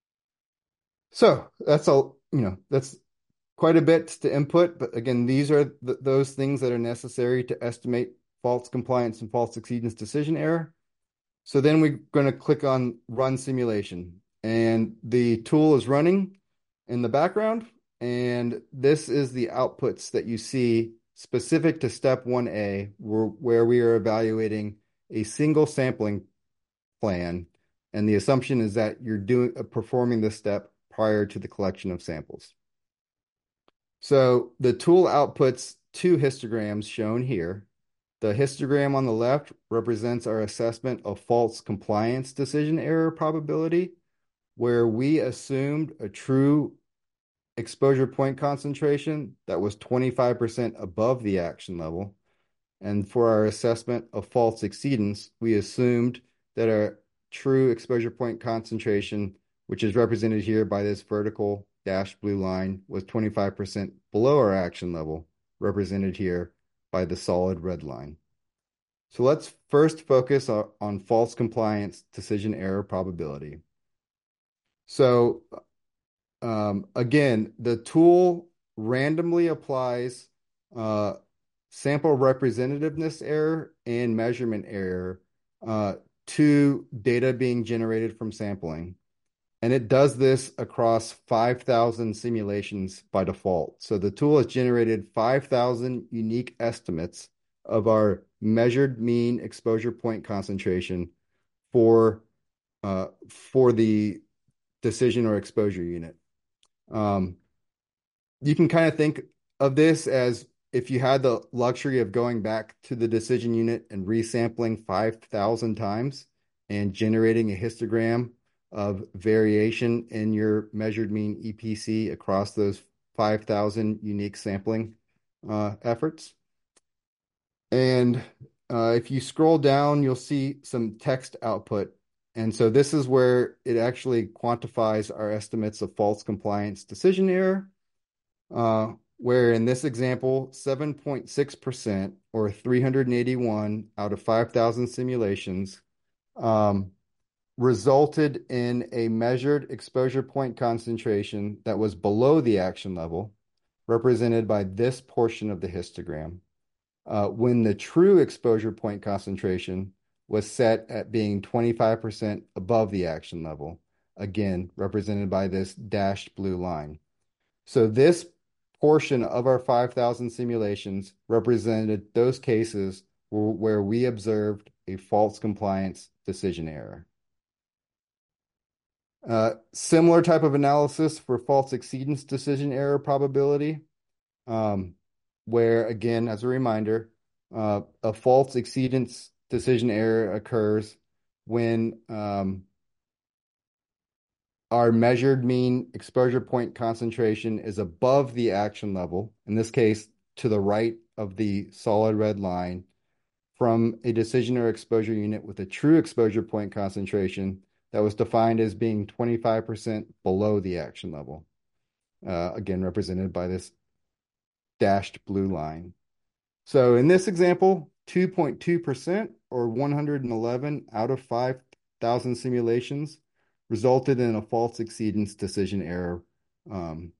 So that's all, you know, that's quite a bit to input, but again, these are th those things that are necessary to estimate false compliance and false exceedance decision error. So then we're going to click on Run Simulation, and the tool is running in the background, and this is the outputs that you see specific to step one A, where, where we are evaluating a single sampling plan, and the assumption is that you're doing uh, performing this step prior to the collection of samples. So the tool outputs two histograms shown here. The histogram on the left represents our assessment of false compliance decision error probability, where we assumed a true exposure point concentration that was twenty-five percent above the action level. And for our assessment of false exceedance, we assumed that our true exposure point concentration, which is represented here by this vertical dashed blue line, was twenty-five percent below our action level, represented here by the solid red line. So let's first focus on, on false compliance decision error probability. So um, again, the tool randomly applies uh, sample representativeness error and measurement error uh, to data being generated from sampling. And it does this across five thousand simulations by default. So the tool has generated five thousand unique estimates of our measured mean exposure point concentration for, uh, for the decision or exposure unit. Um, you can kind of think of this as if you had the luxury of going back to the decision unit and resampling five thousand times and generating a histogram of variation in your measured mean E P C across those five thousand unique sampling uh, efforts. And uh, if you scroll down, you'll see some text output. And so this is where it actually quantifies our estimates of false compliance decision error, uh, where in this example, seven point six percent or three hundred eighty-one out of five thousand simulations um, resulted in a measured exposure point concentration that was below the action level, represented by this portion of the histogram, uh, when the true exposure point concentration was set at being twenty-five percent above the action level, again, represented by this dashed blue line. So this portion of our five thousand simulations represented those cases where, where we observed a false compliance decision error. Uh, similar type of analysis for false exceedance decision error probability, um, where, again, as a reminder, uh, a false exceedance decision error occurs when um, our measured mean exposure point concentration is above the action level, in this case, to the right of the solid red line, from a decision or exposure unit with a true exposure point concentration that was defined as being twenty-five percent below the action level, uh, again, represented by this dashed blue line. So in this example, two point two percent or one hundred eleven out of five thousand simulations resulted in a false exceedance decision error. Um,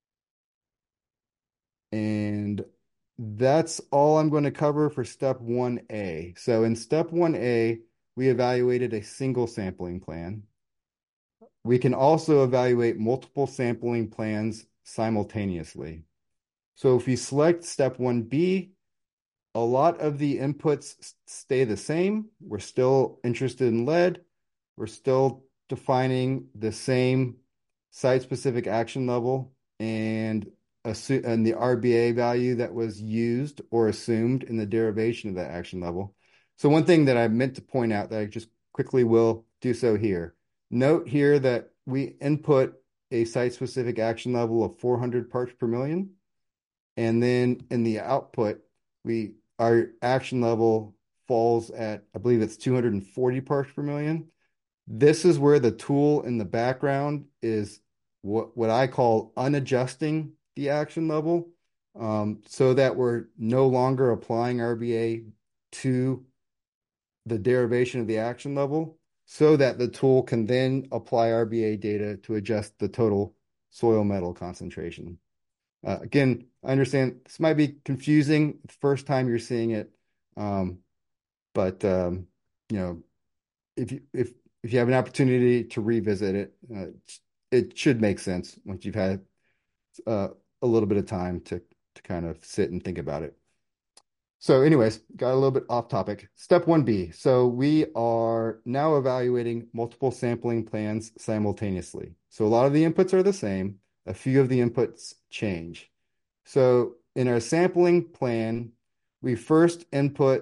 and that's all I'm going to cover for step one A. So in step one A, we evaluated a single sampling plan. We can also evaluate multiple sampling plans simultaneously. So if we select step one B, a lot of the inputs stay the same. We're still interested in lead. We're still defining the same site-specific action level and, and the R B A value that was used or assumed in the derivation of that action level. So one thing that I meant to point out that I just quickly will do so here. Note here that we input a site-specific action level of four hundred parts per million. And then in the output, we our action level falls at, I believe it's two hundred forty parts per million. This is where the tool in the background is what, what I call unadjusting the action level, um, so that we're no longer applying R B A to the derivation of the action level, so that the tool can then apply R B A data to adjust the total soil metal concentration. Uh, again, I understand this might be confusing the first time you're seeing it, um, but um, you know, if you if if you have an opportunity to revisit it, uh, it should make sense once you've had uh, a little bit of time to to kind of sit and think about it. So, anyways, got a little bit off topic. Step one B. So we are now evaluating multiple sampling plans simultaneously. So a lot of the inputs are the same. A few of the inputs change. So in our sampling plan, we first input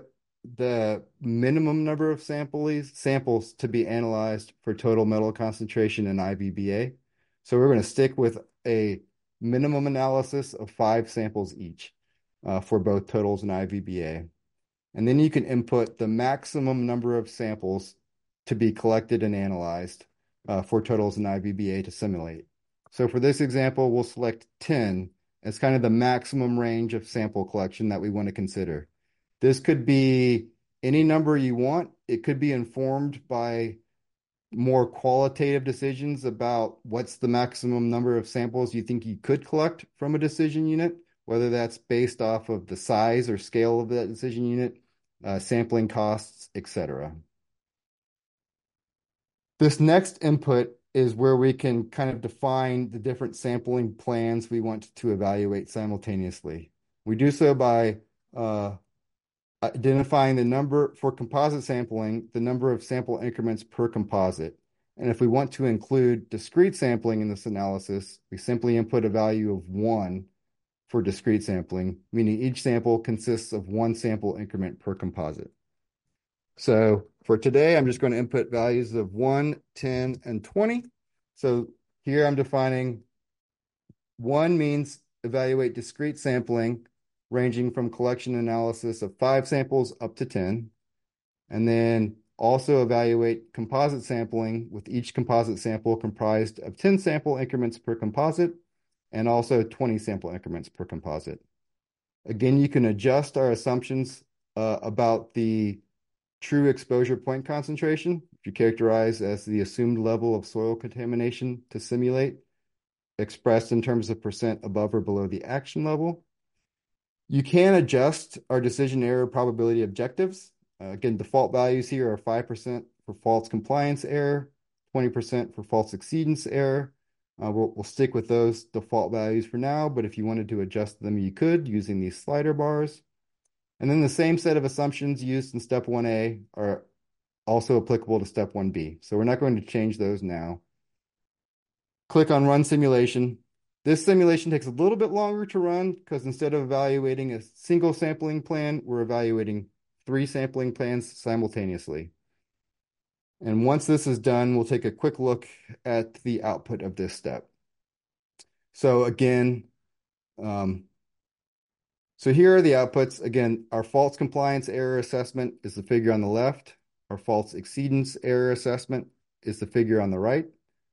the minimum number of samples samples to be analyzed for total metal concentration in I V B A. So we're going to stick with a minimum analysis of five samples each uh, for both totals and I V B A. And then you can input the maximum number of samples to be collected and analyzed uh, for totals and I V B A to simulate. So for this example, we'll select ten as kind of the maximum range of sample collection that we want to consider. This could be any number you want. It could be informed by more qualitative decisions about what's the maximum number of samples you think you could collect from a decision unit, whether that's based off of the size or scale of that decision unit, uh, sampling costs, et cetera. This next input is where we can kind of define the different sampling plans we want to evaluate simultaneously. We do so by uh, identifying the number for composite sampling, the number of sample increments per composite. And if we want to include discrete sampling in this analysis, we simply input a value of one for discrete sampling, meaning each sample consists of one sample increment per composite. So for today, I'm just going to input values of one, ten, and twenty. So here I'm defining one means evaluate discrete sampling ranging from collection analysis of five samples up to ten. And then also evaluate composite sampling with each composite sample comprised of ten sample increments per composite and also twenty sample increments per composite. Again, you can adjust our assumptions uh, about the true exposure point concentration, which you characterize as the assumed level of soil contamination to simulate, expressed in terms of percent above or below the action level. You can adjust our decision error probability objectives. Uh, again, default values here are five percent for false compliance error, twenty percent for false exceedance error. Uh, we'll, we'll stick with those default values for now, but if you wanted to adjust them, you could using these slider bars. And then the same set of assumptions used in step one A are also applicable to step one B. So we're not going to change those now. Click on Run Simulation. This simulation takes a little bit longer to run because instead of evaluating a single sampling plan, we're evaluating three sampling plans simultaneously. And once this is done, we'll take a quick look at the output of this step. So again, um, so here are the outputs. Again, our false compliance error assessment is the figure on the left. Our false exceedance error assessment is the figure on the right,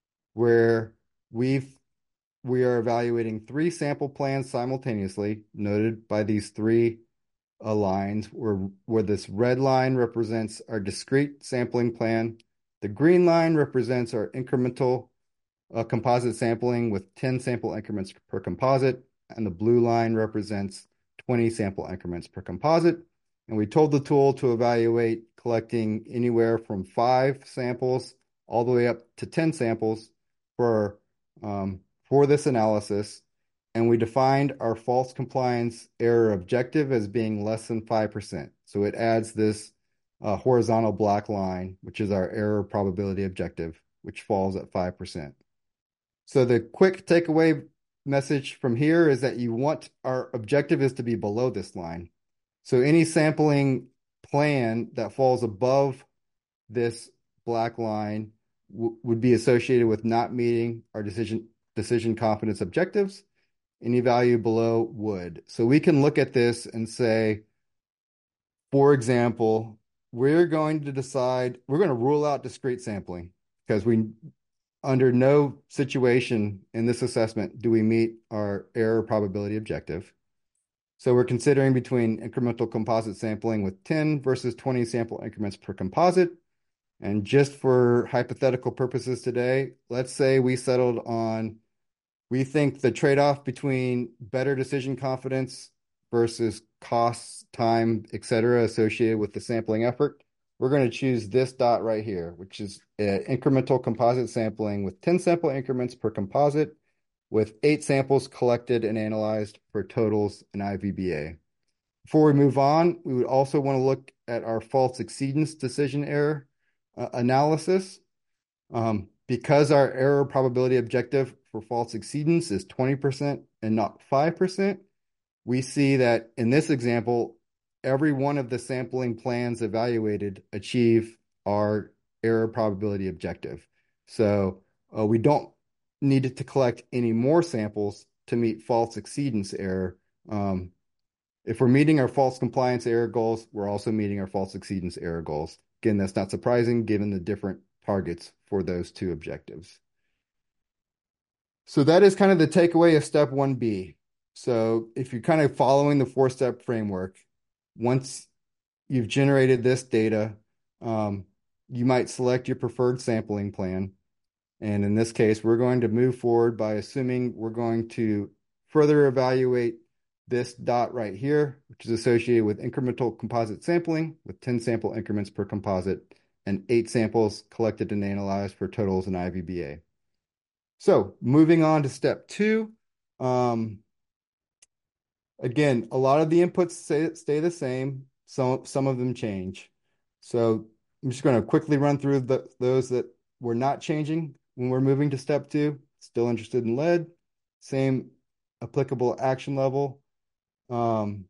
where we've we are evaluating three sample plans simultaneously, noted by these three uh, lines, where, where this red line represents our discrete sampling plan. The green line represents our incremental uh, composite sampling with ten sample increments per composite, and the blue line represents twenty sample increments per composite. And we told the tool to evaluate collecting anywhere from five samples all the way up to ten samples for, um, for this analysis. And we defined our false compliance error objective as being less than five percent. So it adds this uh, horizontal black line, which is our error probability objective, which falls at five percent. So the quick takeaway message from here is that you want our objective is to be below this line. So any sampling plan that falls above this black line w- would be associated with not meeting our decision decision confidence objectives. Any value below would. So we can look at this and say, for example, we're going to decide, we're going to rule out discrete sampling because we under no situation in this assessment do we meet our error probability objective. So we're considering between incremental composite sampling with ten versus twenty sample increments per composite. And just for hypothetical purposes today, let's say we settled on, we think the trade-off between better decision confidence versus costs, time, et cetera, associated with the sampling effort, we're going to choose this dot right here, which is uh, incremental composite sampling with ten sample increments per composite with eight samples collected and analyzed for totals in I V B A. Before we move on, we would also want to look at our false exceedance decision error uh, analysis. Um, because our error probability objective for false exceedance is twenty percent and not five percent, we see that in this example, every one of the sampling plans evaluated achieve our error probability objective. So uh, we don't need to collect any more samples to meet false exceedance error. Um, if we're meeting our false compliance error goals, we're also meeting our false exceedance error goals. Again, that's not surprising given the different targets for those two objectives. So that is kind of the takeaway of step one B. So if you're kind of following the four-step framework, once you've generated this data, um, you might select your preferred sampling plan. And in this case, we're going to move forward by assuming we're going to further evaluate this dot right here, which is associated with incremental composite sampling with ten sample increments per composite and eight samples collected and analyzed for totals in I V B A. So moving on to step two. Um, again, a lot of the inputs stay, stay the same. Some, some of them change. So I'm just going to quickly run through the, those that we're not changing when we're moving to step two. Still interested in lead. Same applicable action level. Um,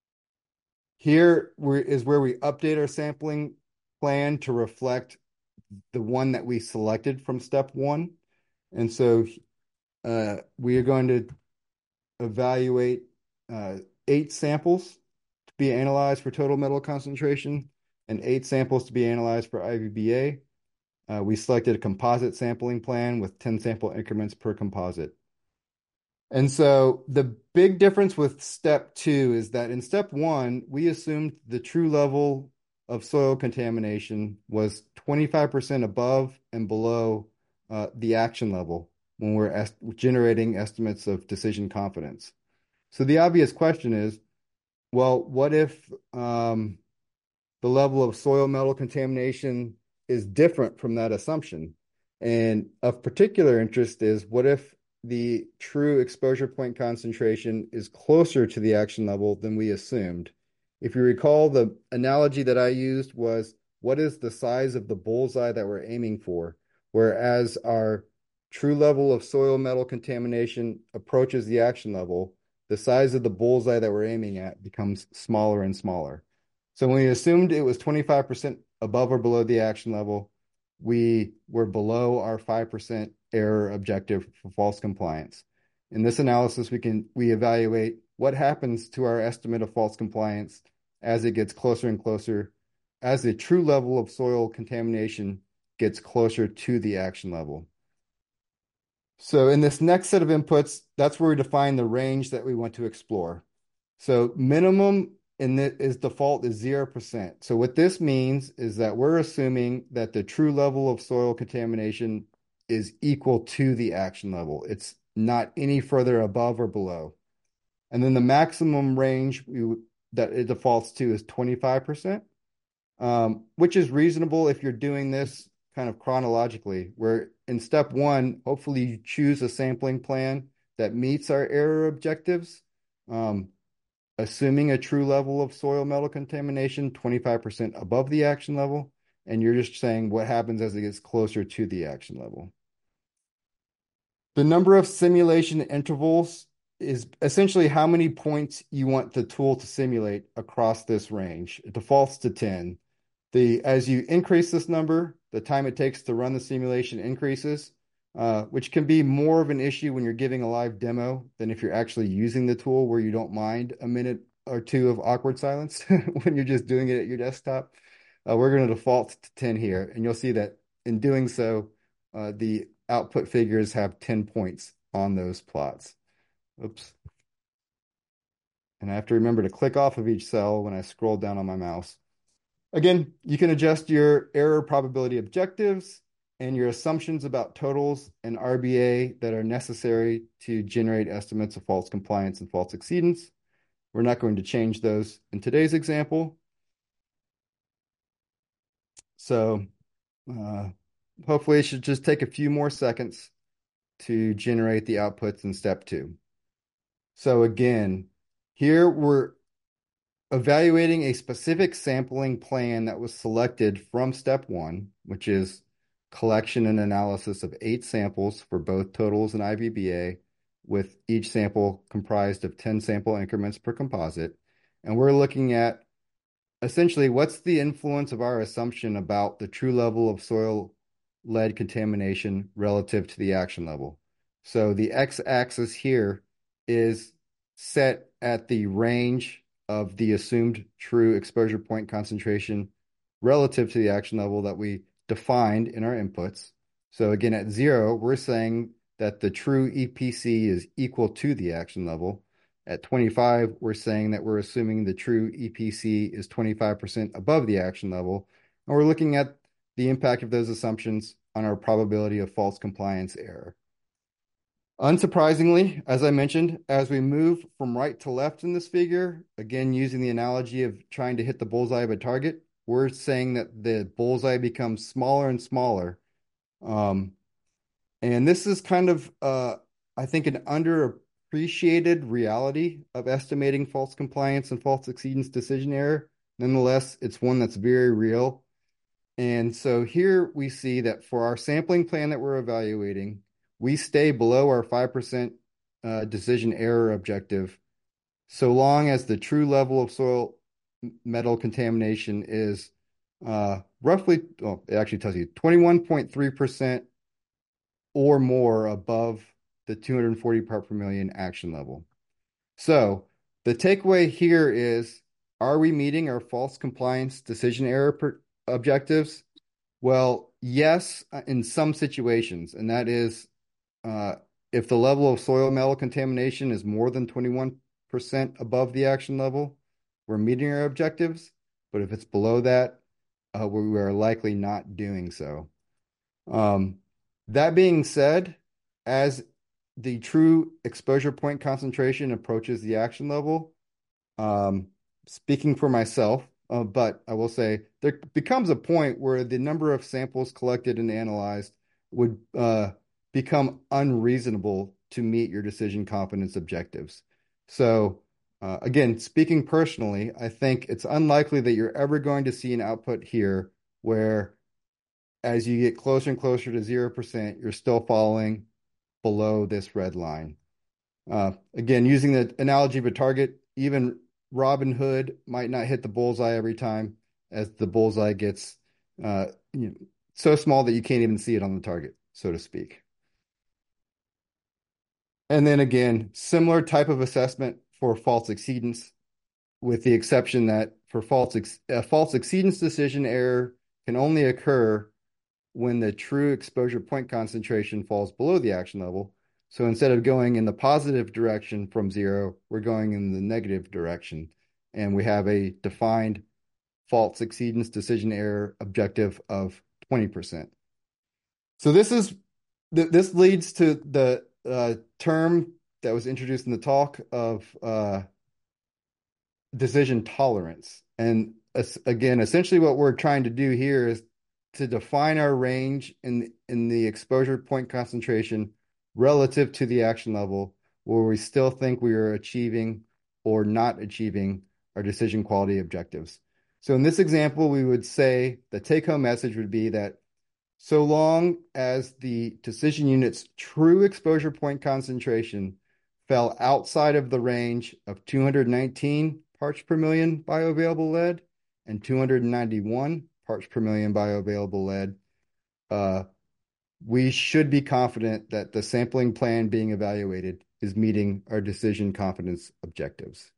here we're, is where we update our sampling plan to reflect the one that we selected from step one. And so uh, we are going to evaluate uh, eight samples to be analyzed for total metal concentration and eight samples to be analyzed for I V B A. Uh, we selected a composite sampling plan with ten sample increments per composite. And so the big difference with step two is that in step one, we assumed the true level of soil contamination was twenty-five percent above and below uh, the action level when we're est generating estimates of decision confidence. So the obvious question is, well, what if um, the level of soil metal contamination is different from that assumption? And of particular interest is, what if the true exposure point concentration is closer to the action level than we assumed? If you recall, the analogy that I used was, what is the size of the bullseye that we're aiming for? Whereas our true level of soil metal contamination approaches the action level, the size of the bullseye that we're aiming at becomes smaller and smaller. So when we assumed it was twenty-five percent above or below the action level, we were below our five percent error objective for false compliance. In this analysis, we can we evaluate what happens to our estimate of false compliance as it gets closer and closer, as the true level of soil contamination gets closer to the action level. So in this next set of inputs, that's where we define the range that we want to explore. So minimum in this is default is zero percent. So what this means is that we're assuming that the true level of soil contamination is equal to the action level. It's not any further above or below. And then the maximum range we, that it defaults to is twenty-five percent, um, which is reasonable if you're doing this kind of chronologically, where in step one, hopefully you choose a sampling plan that meets our error objectives, um, assuming a true level of soil metal contamination, twenty-five percent above the action level, and you're just saying what happens as it gets closer to the action level. The number of simulation intervals is essentially how many points you want the tool to simulate across this range. It defaults to ten. The, as you increase this number, the time it takes to run the simulation increases, uh, which can be more of an issue when you're giving a live demo than if you're actually using the tool, where you don't mind a minute or two of awkward silence when you're just doing it at your desktop. Uh, we're going to default to ten here, and you'll see that in doing so, uh, the output figures have ten points on those plots. Oops. And I have to remember to click off of each cell when I scroll down on my mouse. Again, you can adjust your error probability objectives and your assumptions about totals and R B A that are necessary to generate estimates of false compliance and false exceedance. We're not going to change those in today's example. So uh, hopefully it should just take a few more seconds to generate the outputs in step two. So again, here we're evaluating a specific sampling plan that was selected from step one, which is collection and analysis of eight samples for both totals and I V B A, with each sample comprised of ten sample increments per composite. And we're looking at essentially, what's the influence of our assumption about the true level of soil lead contamination relative to the action level? So the x-axis here is set at the range of the assumed true exposure point concentration relative to the action level that we defined in our inputs. So again, at zero, we're saying that the true E P C is equal to the action level. At twenty-five, we're saying that we're assuming the true E P C is twenty-five percent above the action level. And we're looking at the impact of those assumptions on our probability of false compliance error. Unsurprisingly, as I mentioned, as we move from right to left in this figure, again, using the analogy of trying to hit the bullseye of a target, we're saying that the bullseye becomes smaller and smaller. Um, and this is kind of, uh, I think, an underappreciated reality of estimating false compliance and false exceedance decision error. Nonetheless, it's one that's very real. And so here we see that for our sampling plan that we're evaluating, we stay below our five percent uh, decision error objective so long as the true level of soil metal contamination is uh, roughly, well, it actually tells you twenty-one point three percent or more above the two hundred forty part per million action level. So the takeaway here is, are we meeting our false compliance decision error per objectives? Well, yes, in some situations, and that is uh, if the level of soil metal contamination is more than twenty-one percent above the action level, we're meeting our objectives. But if it's below that, uh, we are likely not doing so. Um, that being said, as the true exposure point concentration approaches the action level, um, speaking for myself, uh, but I will say there becomes a point where the number of samples collected and analyzed would uh, become unreasonable to meet your decision confidence objectives. So uh, again, speaking personally, I think it's unlikely that you're ever going to see an output here where as you get closer and closer to zero percent, you're still falling below this red line. Uh, again, using the analogy of a target, even Robin Hood might not hit the bullseye every time, as the bullseye gets uh, you know, so small that you can't even see it on the target, so to speak. And then again, similar type of assessment for false exceedance, with the exception that for false ex a false exceedance decision error can only occur when the true exposure point concentration falls below the action level. So instead of going in the positive direction from zero, we're going in the negative direction. And we have a defined false exceedance decision error objective of twenty percent. So this is th this leads to the uh, term that was introduced in the talk of uh, decision tolerance. And uh, again, essentially what we're trying to do here is to define our range in, in the exposure point concentration relative to the action level, where we still think we are achieving or not achieving our decision quality objectives. So in this example, we would say the take-home message would be that so long as the decision unit's true exposure point concentration fell outside of the range of two hundred nineteen parts per million bioavailable lead and two hundred ninety-one parts per million bioavailable lead, uh, we should be confident that the sampling plan being evaluated is meeting our decision confidence objectives.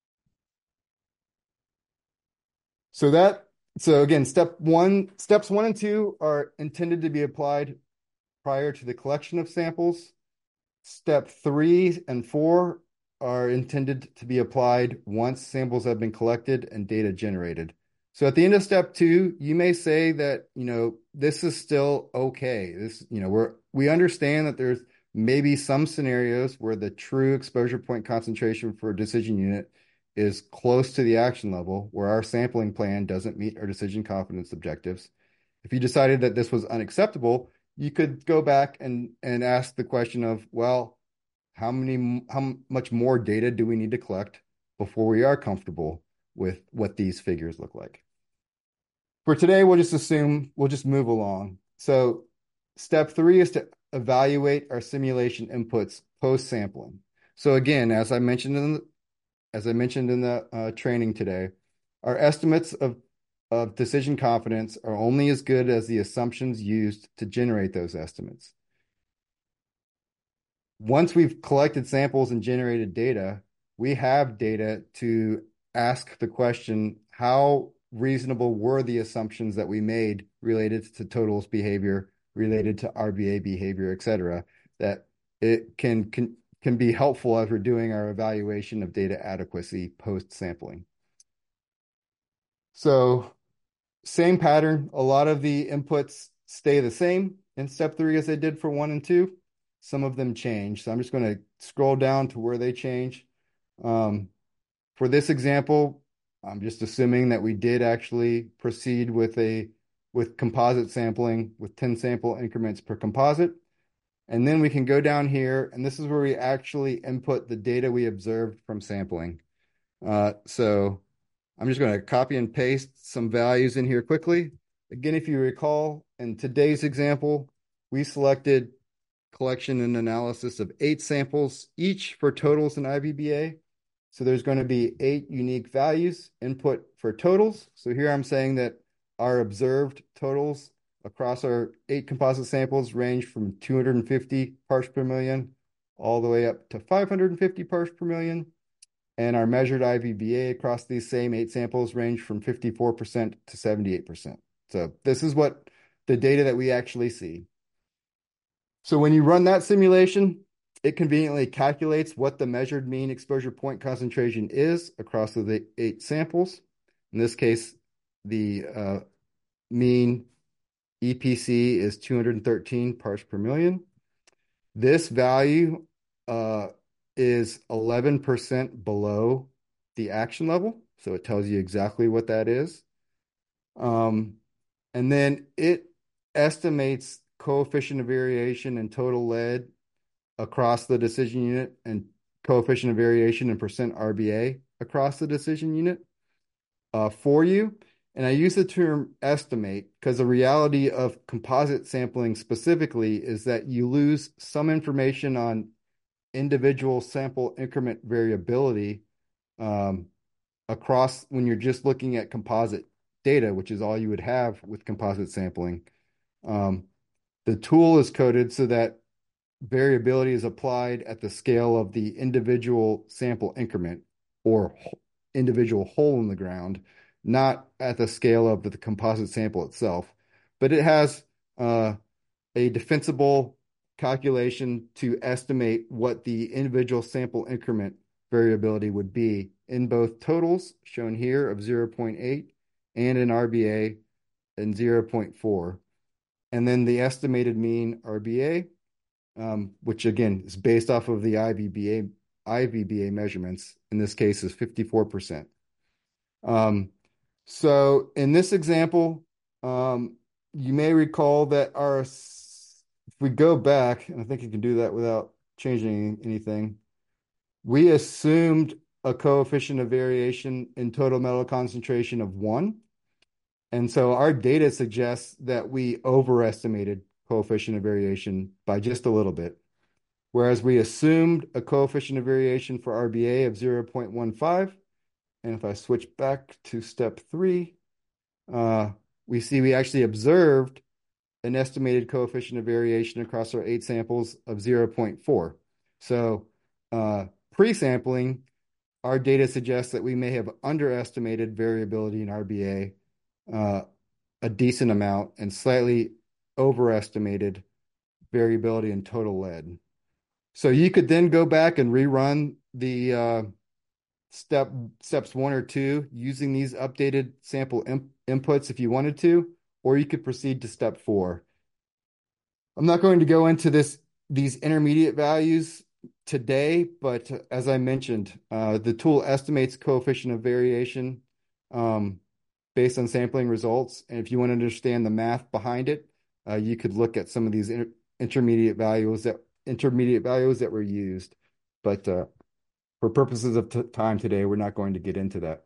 So that, so again, step one, steps one and two are intended to be applied prior to the collection of samples. Step three and four are intended to be applied once samples have been collected and data generated. So at the end of step two, you may say that, you know, this is still okay. This, you know, we're, we understand that there's maybe some scenarios where the true exposure point concentration for a decision unit is close to the action level, where our sampling plan doesn't meet our decision confidence objectives. If you decided that this was unacceptable, you could go back and, and ask the question of, well, how many, how much more data do we need to collect before we are comfortable with what these figures look like? For today, we'll just assume, we'll just move along. So step three is to evaluate our simulation inputs post-sampling. So again, as I mentioned in the, as I mentioned in the uh, training today, Our estimates of, of decision confidence are only as good as the assumptions used to generate those estimates. Once we've collected samples and generated data, we have data to ask the question, how reasonable were the assumptions that we made related to totals behavior, related to R B A behavior, et cetera, that it can, can, can be helpful as we're doing our evaluation of data adequacy post-sampling. So same pattern, a lot of the inputs stay the same in step three as they did for one and two. Some of them change. So I'm just going to scroll down to where they change. Um, for this example, I'm just assuming that we did actually proceed with a with composite sampling with ten sample increments per composite. And then we can go down here, and this is where we actually input the data we observed from sampling. Uh, so I'm just going to copy and paste some values in here quickly. Again, if you recall, in today's example, we selected collection and analysis of eight samples, each for totals and I V B A. So there's going to be eight unique values input for totals. So here I'm saying that our observed totals across our eight composite samples range from two hundred fifty parts per million all the way up to five hundred fifty parts per million. And our measured I V B A across these same eight samples range from fifty-four percent to seventy-eight percent. So this is what the data that we actually see. So when you run that simulation, it conveniently calculates what the measured mean exposure point concentration is across the eight samples. In this case, the uh, mean E P C is two hundred thirteen parts per million. This value uh, is eleven percent below the action level. So it tells you exactly what that is. Um, and then it estimates coefficient of variation and total lead across the decision unit and coefficient of variation and percent R B A across the decision unit uh, for you. And I use the term estimate because the reality of composite sampling specifically is that you lose some information on individual sample increment variability um, across when you're just looking at composite data, which is all you would have with composite sampling. Um, the tool is coded so that variability is applied at the scale of the individual sample increment or individual hole in the ground, not at the scale of the composite sample itself. But it has uh, a defensible calculation to estimate what the individual sample increment variability would be in both totals, shown here, of zero point eight, and in R B A in zero point four. And then the estimated mean R B A, um, which again is based off of the I V B A, I V B A measurements, in this case is fifty-four percent. Um, so in this example, um, you may recall that our, if we go back, and I think you can do that without changing anything, we assumed a coefficient of variation in total metal concentration of one. And so our data suggests that we overestimated coefficient of variation by just a little bit, whereas we assumed a coefficient of variation for R B A of zero point one five. And if I switch back to step three, uh, we see we actually observed an estimated coefficient of variation across our eight samples of zero point four. So uh, pre-sampling, our data suggests that we may have underestimated variability in R B A uh, a decent amount and slightly overestimated variability in total lead. So you could then go back and rerun the uh, step steps one or two using these updated sample imp inputs if you wanted to, or you could proceed to step four. I'm not going to go into this these intermediate values today, but as I mentioned, uh, the tool estimates coefficient of variation um, based on sampling results. And if you want to understand the math behind it, uh, you could look at some of these inter intermediate values that intermediate values that were used. But uh, for purposes of t time today, we're not going to get into that.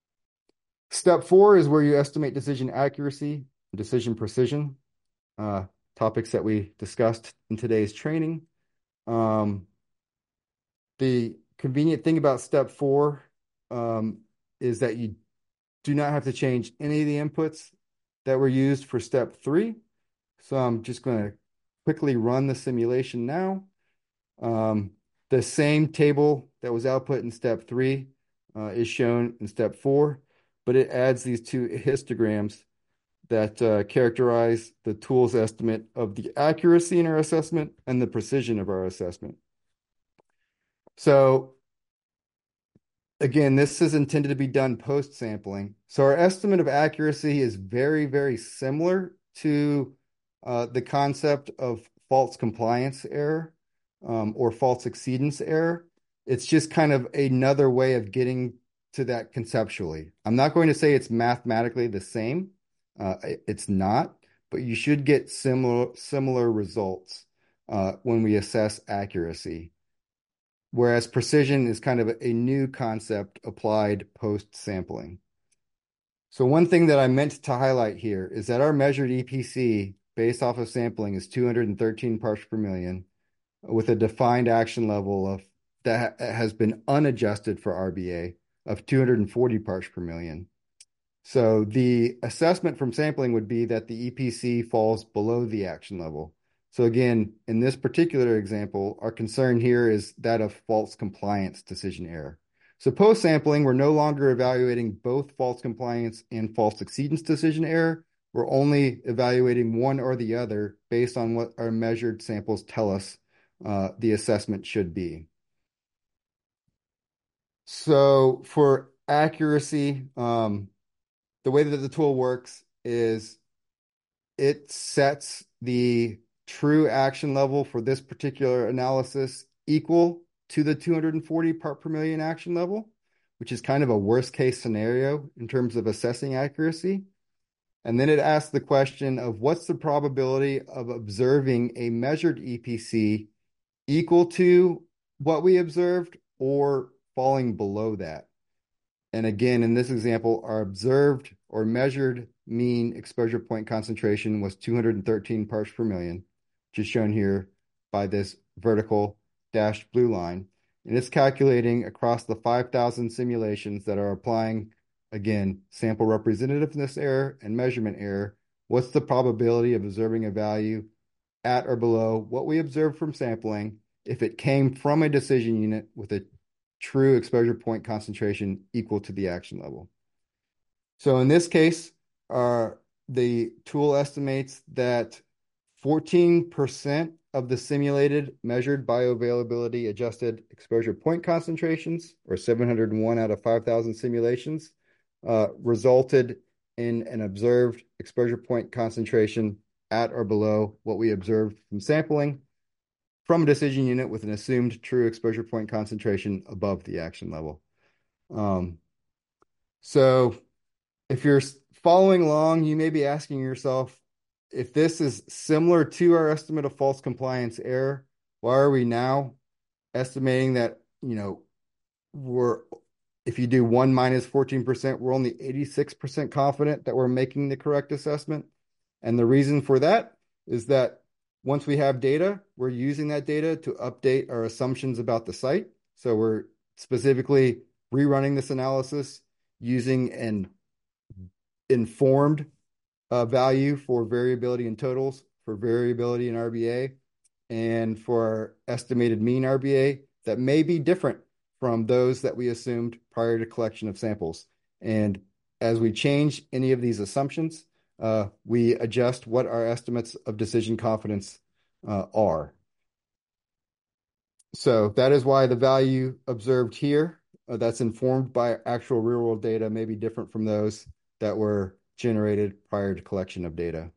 Step four is where you estimate decision accuracy and decision precision, uh, topics that we discussed in today's training. Um, the convenient thing about step four um, is that you do not have to change any of the inputs that were used for step three. So I'm just going to quickly run the simulation now. Um, the same table that was output in step three uh, is shown in step four, but it adds these two histograms that uh, characterize the tool's estimate of the accuracy in our assessment and the precision of our assessment. So again, this is intended to be done post-sampling. So our estimate of accuracy is very, very similar to uh, the concept of false compliance error um, or false exceedance error. It's just kind of another way of getting to that conceptually. I'm not going to say it's mathematically the same. Uh, it's not, but you should get similar, similar results uh, when we assess accuracy. Whereas precision is kind of a new concept applied post-sampling. So one thing that I meant to highlight here is that our measured E P C based off of sampling is two hundred thirteen parts per million with a defined action level of that has been unadjusted for R B A of two hundred forty parts per million. So the assessment from sampling would be that the E P C falls below the action level. So again, in this particular example, our concern here is that of false compliance decision error. So post-sampling, we're no longer evaluating both false compliance and false exceedance decision error. We're only evaluating one or the other based on what our measured samples tell us uh, the assessment should be. So for accuracy, um, the way that the tool works is it sets the true action level for this particular analysis equal to the two hundred forty part per million action level, which is kind of a worst case scenario in terms of assessing accuracy. And then it asks the question of what's the probability of observing a measured E P C equal to what we observed or falling below that. And again, in this example, our observed or measured mean exposure point concentration was two hundred thirteen parts per million, which is shown here by this vertical dashed blue line. And it's calculating across the five thousand simulations that are applying, again, sample representativeness error and measurement error. What's the probability of observing a value at or below what we observed from sampling if it came from a decision unit with a true exposure point concentration equal to the action level? So in this case, uh, the tool estimates that fourteen percent of the simulated measured bioavailability adjusted exposure point concentrations, or seven hundred one out of five thousand simulations, uh, resulted in an observed exposure point concentration at or below what we observed from sampling from a decision unit with an assumed true exposure point concentration above the action level. Um, so if you're following along, you may be asking yourself, if this is similar to our estimate of false compliance error, why are we now estimating that, you know, we're, if you do one minus fourteen percent, we're only eighty-six percent confident that we're making the correct assessment? And the reason for that is that once we have data, we're using that data to update our assumptions about the site. So we're specifically rerunning this analysis using an informed uh, value for variability in totals, for variability in R B A, and for our estimated mean R B A that may be different from those that we assumed prior to collection of samples. And as we change any of these assumptions, uh, we adjust what our estimates of decision confidence uh, are. So that is why the value observed here, uh, that's informed by actual real-world data, may be different from those that were generated prior to collection of data.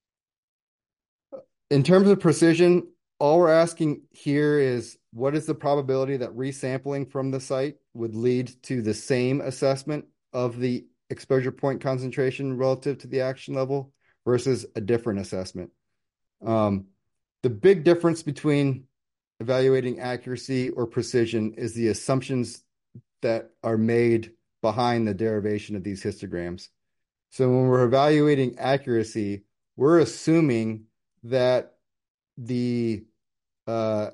In terms of precision, all we're asking here is what is the probability that resampling from the site would lead to the same assessment of the exposure point concentration relative to the action level versus a different assessment. Um, the big difference between evaluating accuracy or precision is the assumptions that are made behind the derivation of these histograms. So when we're evaluating accuracy, we're assuming that the uh,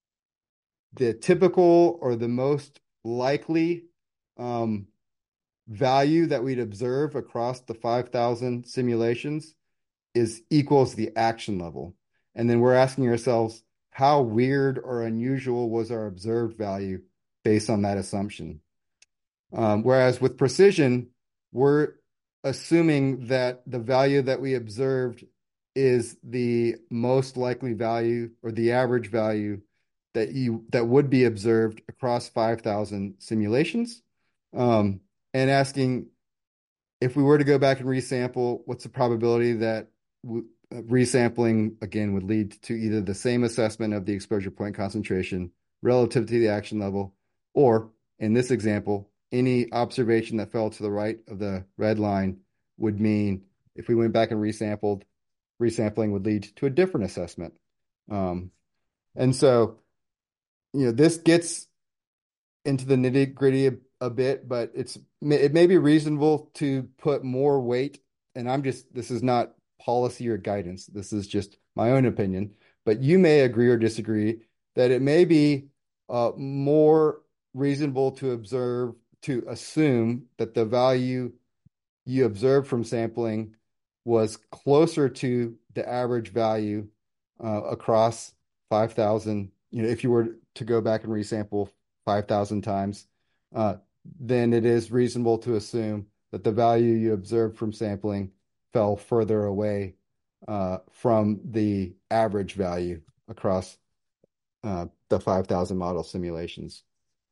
the typical or the most likely um, value that we'd observe across the five thousand simulations is equals the action level. And then we're asking ourselves, how weird or unusual was our observed value based on that assumption? Um, whereas with precision, we're assuming that the value that we observed is the most likely value or the average value that you that would be observed across five thousand simulations, um, and asking if we were to go back and resample, what's the probability that w- resampling again would lead to either the same assessment of the exposure point concentration relative to the action level, or in this example, any observation that fell to the right of the red line would mean if we went back and resampled, resampling would lead to a different assessment. Um, and so, you know, this gets into the nitty gritty a, a bit, but it's it may be reasonable to put more weight. And I'm just this is not policy or guidance. This is just my own opinion. But you may agree or disagree that it may be uh, more reasonable to observe to assume that the value you observed from sampling was closer to the average value uh, across five thousand. You know, if you were to go back and resample five thousand times, uh, then it is reasonable to assume that the value you observed from sampling fell further away uh, from the average value across uh, the five thousand model simulations.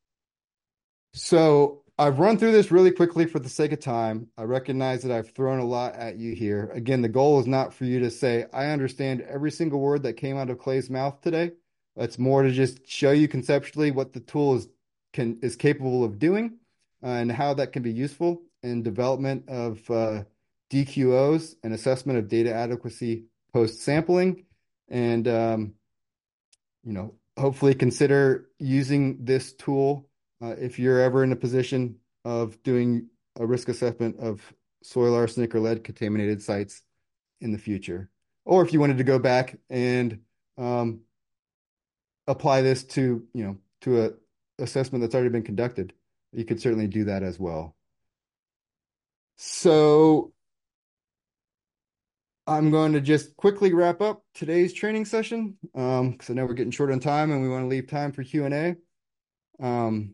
So I've run through this really quickly for the sake of time. I recognize that I've thrown a lot at you here. Again, the goal is not for you to say, I understand every single word that came out of Clay's mouth today. It's more to just show you conceptually what the tool is can is capable of doing uh, and how that can be useful in development of uh, D Q Os and assessment of data adequacy post-sampling. And, um, you know, hopefully consider using this tool uh, if you're ever in a position of doing a risk assessment of soil arsenic or lead contaminated sites in the future. Or if you wanted to go back and um, apply this to, you know, to a assessment that's already been conducted, you could certainly do that as well. So I'm going to just quickly wrap up today's training session um, because I know we're getting short on time and we want to leave time for Q and A. Um,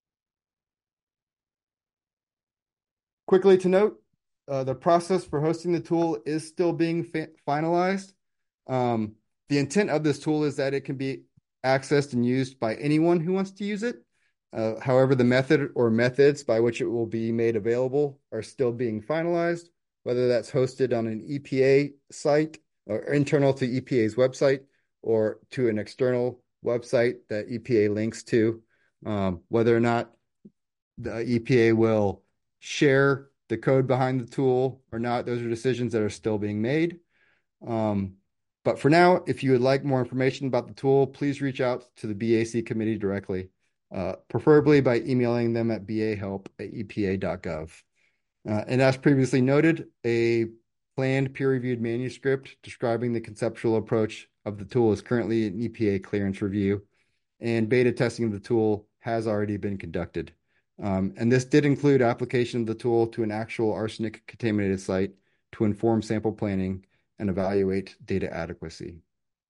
quickly to note, uh, the process for hosting the tool is still being finalized. Um, the intent of this tool is that it can be accessed and used by anyone who wants to use it. Uh, however, the method or methods by which it will be made available are still being finalized, whether that's hosted on an E P A site or internal to E P A's website or to an external website that E P A links to. Um, whether or not the E P A will share the code behind the tool or not, those are decisions that are still being made. Um, but for now, if you would like more information about the tool, please reach out to the B A C committee directly, uh, preferably by emailing them at b a help at e p a dot gov. Uh, and as previously noted, a planned peer-reviewed manuscript describing the conceptual approach of the tool is currently in E P A clearance review, and beta testing of the tool has already been conducted. Um, and this did include application of the tool to an actual arsenic contaminated site to inform sample planning and evaluate data adequacy.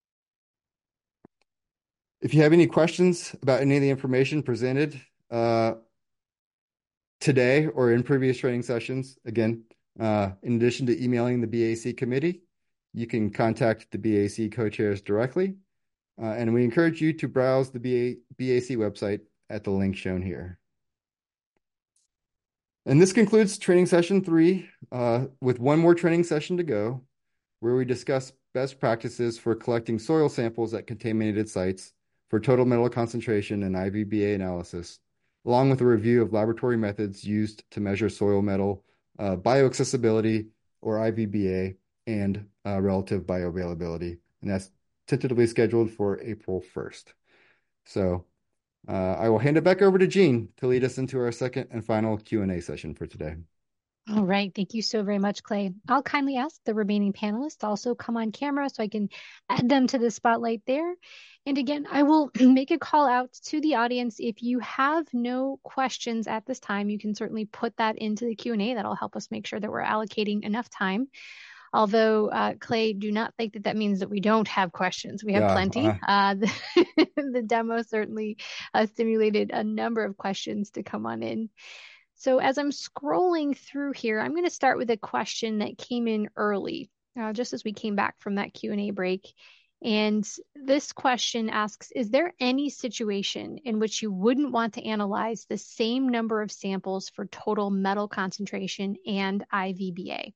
If you have any questions about any of the information presented uh, today or in previous training sessions, again, uh, in addition to emailing the B A C committee, you can contact the B A C co-chairs directly. Uh, and we encourage you to browse the B A C website at the link shown here. And this concludes training session three, uh, with one more training session to go, where we discuss best practices for collecting soil samples at contaminated sites for total metal concentration and I V B A analysis, along with a review of laboratory methods used to measure soil metal uh, bioaccessibility, or I V B A, and uh, relative bioavailability. And that's tentatively scheduled for April first. So uh, I will hand it back over to Gene to lead us into our second and final Q and A session for today. All right. Thank you so very much, Clay. I'll kindly ask the remaining panelists to also come on camera so I can add them to the spotlight there. And again, I will make a call out to the audience. If you have no questions at this time, you can certainly put that into the Q and A. That'll help us make sure that we're allocating enough time. Although, uh, Clay, do not think that that means that we don't have questions. We have Yeah, plenty. uh, Uh, the, the demo certainly uh, stimulated a number of questions to come on in. So as I'm scrolling through here, I'm going to start with a question that came in early, uh, just as we came back from that Q and A break. And this question asks, is there any situation in which you wouldn't want to analyze the same number of samples for total metal concentration and I V B A?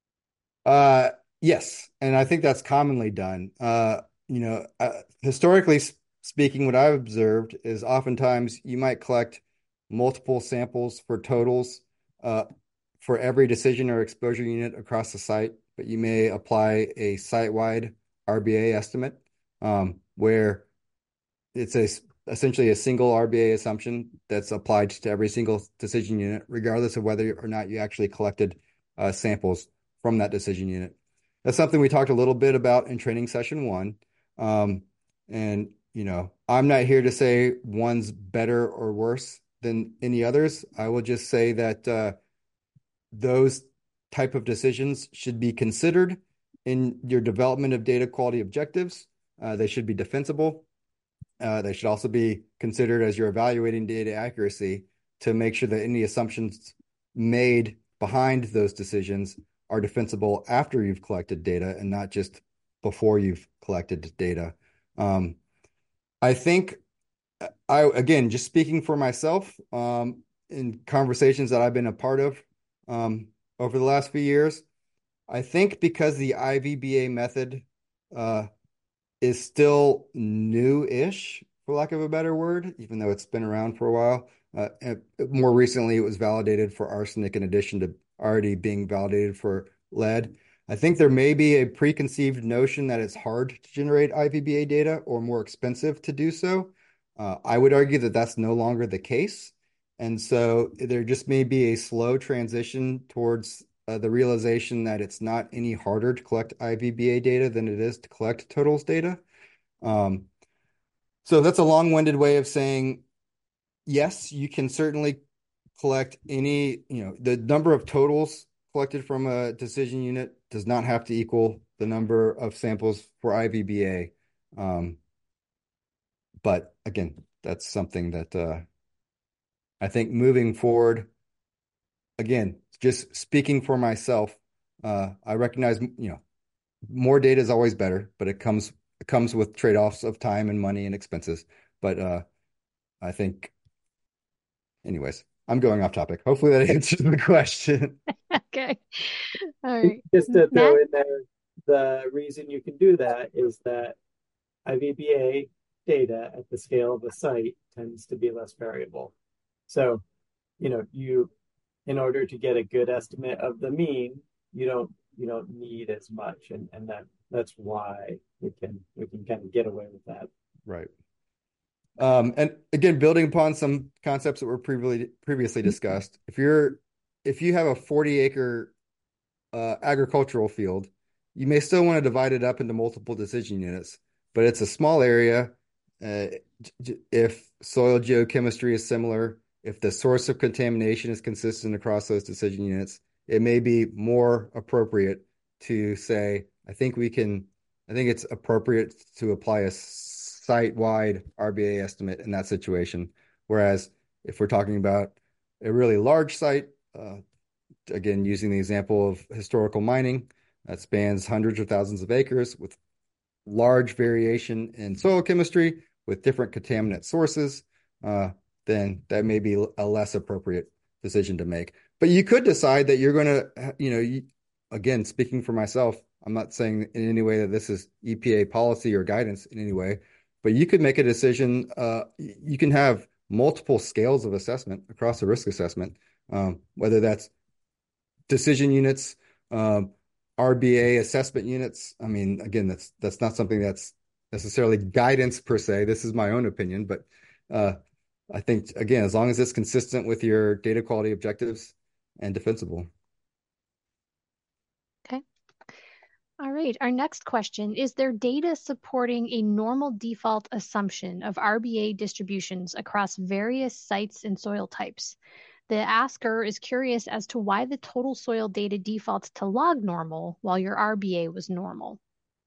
uh, yes, and I think that's commonly done. Uh, you know, uh, historically s- speaking, what I've observed is oftentimes you might collect multiple samples for totals uh, for every decision or exposure unit across the site, but you may apply a site-wide R B A estimate um, where it's a essentially a single R B A assumption that's applied to every single decision unit, regardless of whether or not you actually collected uh, samples from that decision unit. That's something we talked a little bit about in training session one. Um, and, you know, I'm not here to say one's better or worse than any others. I will just say that uh, those type of decisions should be considered in your development of data quality objectives. Uh, they should be defensible. Uh, they should also be considered as you're evaluating data accuracy to make sure that any assumptions made behind those decisions are defensible after you've collected data and not just before you've collected data. Um, I think I, again, just speaking for myself, um, in conversations that I've been a part of um, over the last few years, I think because the I V B A method uh, is still new-ish, for lack of a better word, even though it's been around for a while. Uh, and more recently, it was validated for arsenic in addition to already being validated for lead. I think there may be a preconceived notion that it's hard to generate I V B A data or more expensive to do so. Uh, I would argue that that's no longer the case. And so there just may be a slow transition towards uh, the realization that it's not any harder to collect I V B A data than it is to collect totals data. Um, so that's a long-winded way of saying, yes, you can certainly collect any, you know, the number of totals collected from a decision unit does not have to equal the number of samples for I V B A. Um, but again, that's something that uh, I think moving forward, again, just speaking for myself, uh, I recognize, you know, more data is always better, but it comes it comes with trade-offs of time and money and expenses. But uh, I think, anyways, I'm going off topic. Hopefully that answers the question. Okay. All right. Just to throw Matt? in there, the reason you can do that is that I V B A data at the scale of a site tends to be less variable. So, you know, you, in order to get a good estimate of the mean, you don't you don't need as much, and and that that's why we can we can kind of get away with that. Right. Um, and again, building upon some concepts that were previously previously discussed, if you're if you have a forty acre uh, agricultural field, you may still want to divide it up into multiple decision units, but it's a small area. Uh, if soil geochemistry is similar, if the source of contamination is consistent across those decision units, it may be more appropriate to say, I think we can, I think it's appropriate to apply a site-wide R B A estimate in that situation. Whereas if we're talking about a really large site, uh, again, using the example of historical mining that spans hundreds of thousands of acres with large variation in soil chemistry with different contaminant sources, uh, then that may be a less appropriate decision to make. But you could decide that you're going to, you know, you, again, speaking for myself, I'm not saying in any way that this is E P A policy or guidance in any way, but you could make a decision. Uh, you can have multiple scales of assessment across the risk assessment, um, whether that's decision units, um, R B A assessment units. I mean, again, that's that's not something that's necessarily guidance per se. This is my own opinion, but uh, I think, again, as long as it's consistent with your data quality objectives and defensible. All right, our next question, is there data supporting a normal default assumption of R B A distributions across various sites and soil types? The asker is curious as to why the total soil data defaults to log normal while your R B A was normal.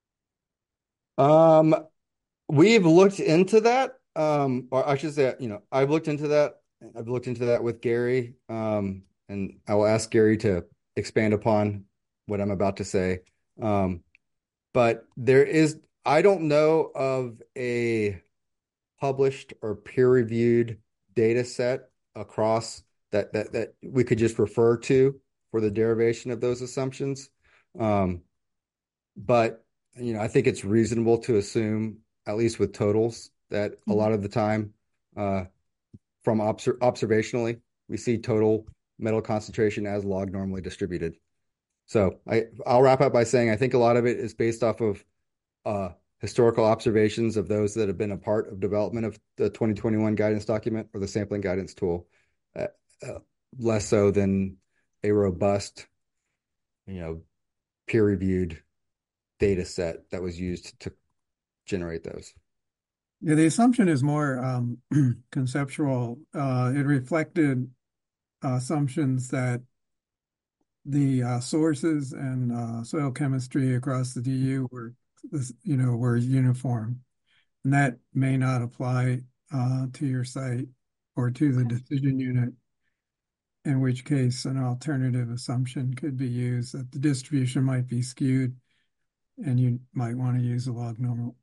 Um, we've looked into that. Um, or I should say, you know, I've looked into that. I've looked into that with Gary. Um, and I will ask Gary to expand upon what I'm about to say. Um, but there is, I don't know of a published or peer-reviewed data set across that that that we could just refer to for the derivation of those assumptions. Um, but you know, I think it's reasonable to assume, at least with totals, that a lot of the time, uh, from obser observationally, we see total metal concentration as log normally distributed. So I I'll wrap up by saying I think a lot of it is based off of uh, historical observations of those that have been a part of development of the twenty twenty-one guidance document or the sampling guidance tool, uh, uh, less so than a robust, you know, peer-reviewed data set that was used to generate those. Yeah, the assumption is more um, conceptual. Uh, it reflected uh, assumptions that the uh, sources and uh, soil chemistry across the D U were, you know, were uniform, and that may not apply uh, to your site or to the decision unit. In which case, an alternative assumption could be used that the distribution might be skewed, and you might want to use a log normal.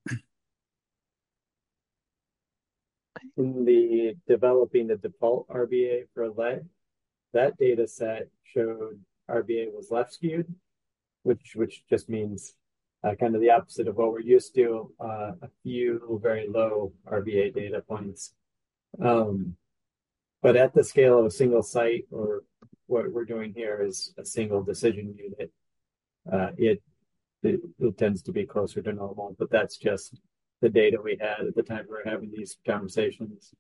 In the developing the default R B A for lead, that data set showed R B A was left skewed, which which just means uh, kind of the opposite of what we're used to, uh, a few very low R B A data points. Um, but at the scale of a single site, or what we're doing here is a single decision unit, uh, it, it, it tends to be closer to normal, but that's just the data we had at the time we were having these conversations.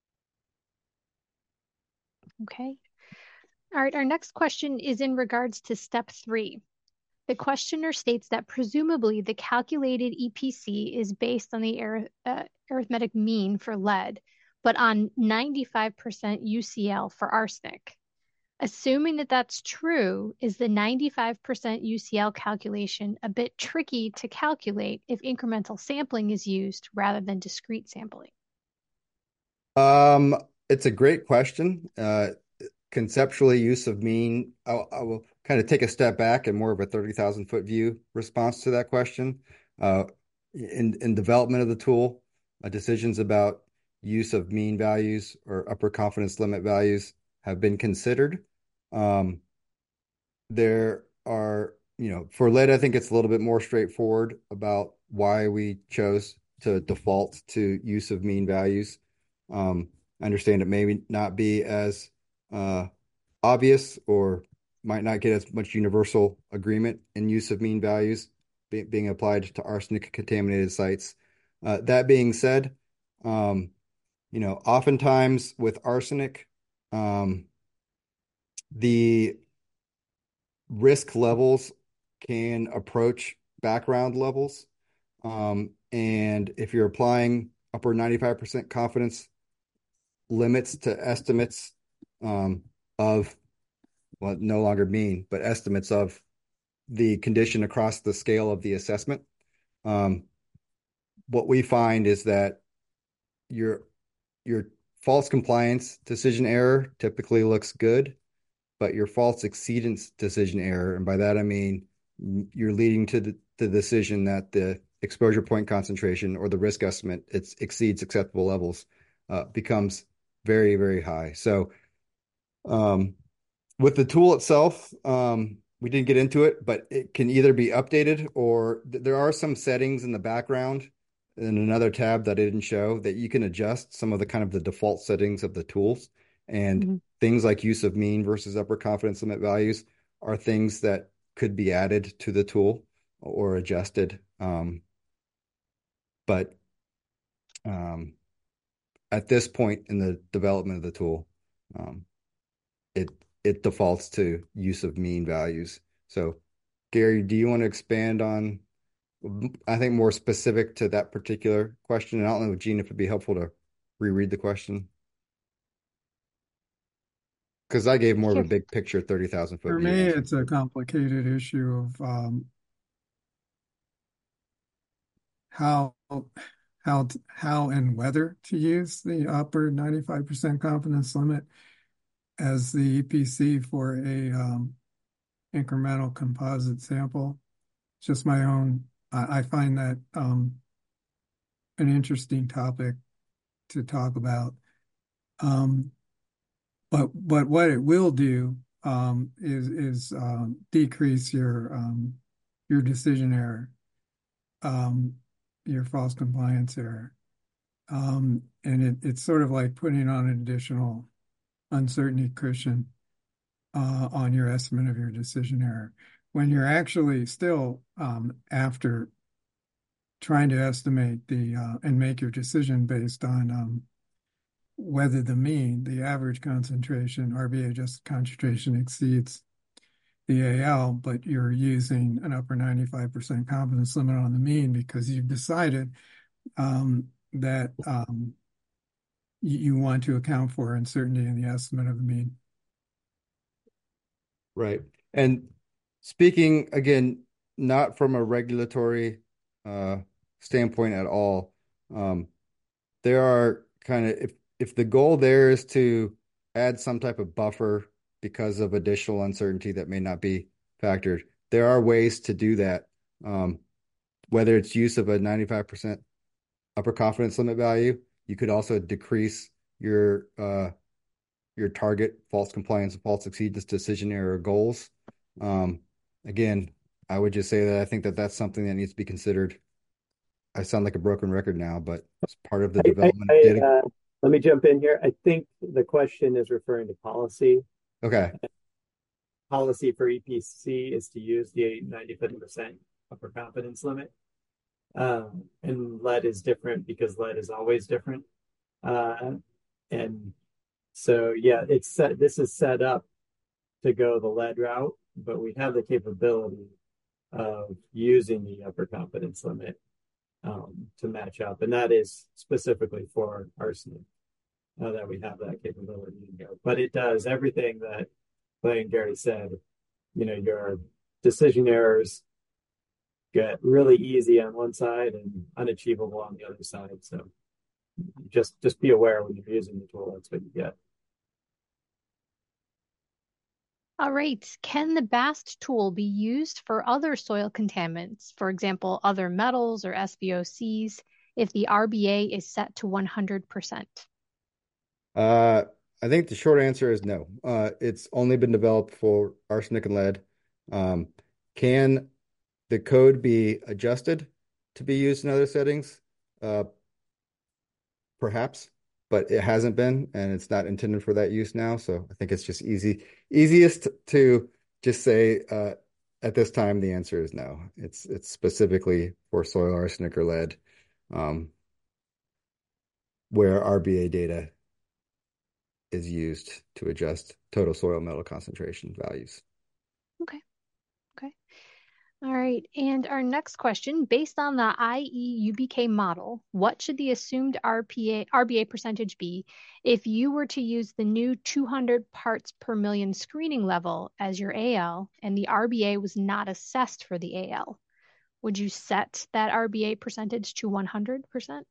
Okay. All right, our next question is in regards to step three. The questioner states that presumably the calculated E P C is based on the ar uh, arithmetic mean for lead, but on ninety-five percent U C L for arsenic. Assuming that that's true, is the ninety-five percent U C L calculation a bit tricky to calculate if incremental sampling is used rather than discrete sampling? Um, it's a great question. Uh, conceptually, use of mean, I'll, I will kind of take a step back and more of a thirty thousand foot view response to that question. Uh, in, in development of the tool, uh, decisions about use of mean values or upper confidence limit values have been considered. Um, there are, you know, for lead, I think it's a little bit more straightforward about why we chose to default to use of mean values. Um, I understand it may not be as uh, obvious or might not get as much universal agreement in use of mean values be being applied to arsenic contaminated sites. Uh, that being said, um, you know, oftentimes with arsenic, um, the risk levels can approach background levels. Um, and if you're applying upper ninety-five percent confidence limits to estimates um, of, well, no longer mean, but estimates of the condition across the scale of the assessment, um, what we find is that your your false compliance decision error typically looks good, but your false exceedance decision error, and by that I mean you're leading to the, the decision that the exposure point concentration or the risk estimate it exceeds acceptable levels, uh, becomes very, very high. So um, with the tool itself, um, we didn't get into it, but it can either be updated or th there are some settings in the background in another tab that I didn't show that you can adjust some of the kind of the default settings of the tools. And Mm-hmm. things like use of mean versus upper confidence limit values are things that could be added to the tool or adjusted. Um, but um, at this point in the development of the tool, um, it it defaults to use of mean values. So Gary, do you want to expand on, I think, more specific to that particular question? And I don't know, Gene, if it'd be helpful to reread the question. Because I gave more of Sure. a big picture thirty thousand foot For view me, answer. it's a complicated issue of um, how how how and whether to use the upper ninety-five percent confidence limit as the E P C for a um, incremental composite sample. It's just my own. I, I find that um, an interesting topic to talk about. Um, but but what it will do um, is is um, decrease your um, your decision error, um, your false compliance error, um, and it, it's sort of like putting on an additional uncertainty cushion uh, on your estimate of your decision error when you're actually still um, after trying to estimate the uh, and make your decision based on um, whether the mean, the average concentration, R B A adjusted concentration exceeds the A L, but you're using an upper ninety-five percent confidence limit on the mean because you've decided um, that um, you, you want to account for uncertainty in the estimate of the mean. Right. And speaking again, not from a regulatory uh, standpoint at all, um, there are kind of, if, if the goal there is to add some type of buffer because of additional uncertainty that may not be factored, there are ways to do that. Um, whether it's use of a ninety-five percent upper confidence limit value, you could also decrease your uh, your target false compliance and false exceedance decision error goals. Um, again, I would just say that I think that that's something that needs to be considered. I sound like a broken record now, but it's part of the I, development I, of I, data. uh, let me jump in here. I think the question is referring to policy. Okay. Policy for E P C is to use the ninety-five percent upper confidence limit. Um, and lead is different because lead is always different. Uh, and so, yeah, it's set, this is set up to go the lead route, but we have the capability of using the upper confidence limit um, to match up. And that is specifically for arsenic uh, that we have that capability in here. But it does everything that Clay and Gary said. You know, your decision errors get really easy on one side and unachievable on the other side. So just just be aware when you're using the tool, that's what you get. All right. Can the BAST tool be used for other soil contaminants, for example, other metals or S V O Cs, if the R B A is set to one hundred percent? Uh, I think the short answer is no. Uh, it's only been developed for arsenic and lead. Um, can the code be adjusted to be used in other settings? Uh, perhaps, but it hasn't been, and it's not intended for that use now. So I think it's just easy, easiest to just say uh, at this time the answer is no. It's it's specifically for soil arsenic or lead, um, where R B A data is used to adjust total soil metal concentration values. Okay. Okay. All right. And our next question, based on the I E U B K model, what should the assumed R P A, R B A percentage be if you were to use the new two hundred parts per million screening level as your A L and the R B A was not assessed for the A L? Would you set that R B A percentage to one hundred percent?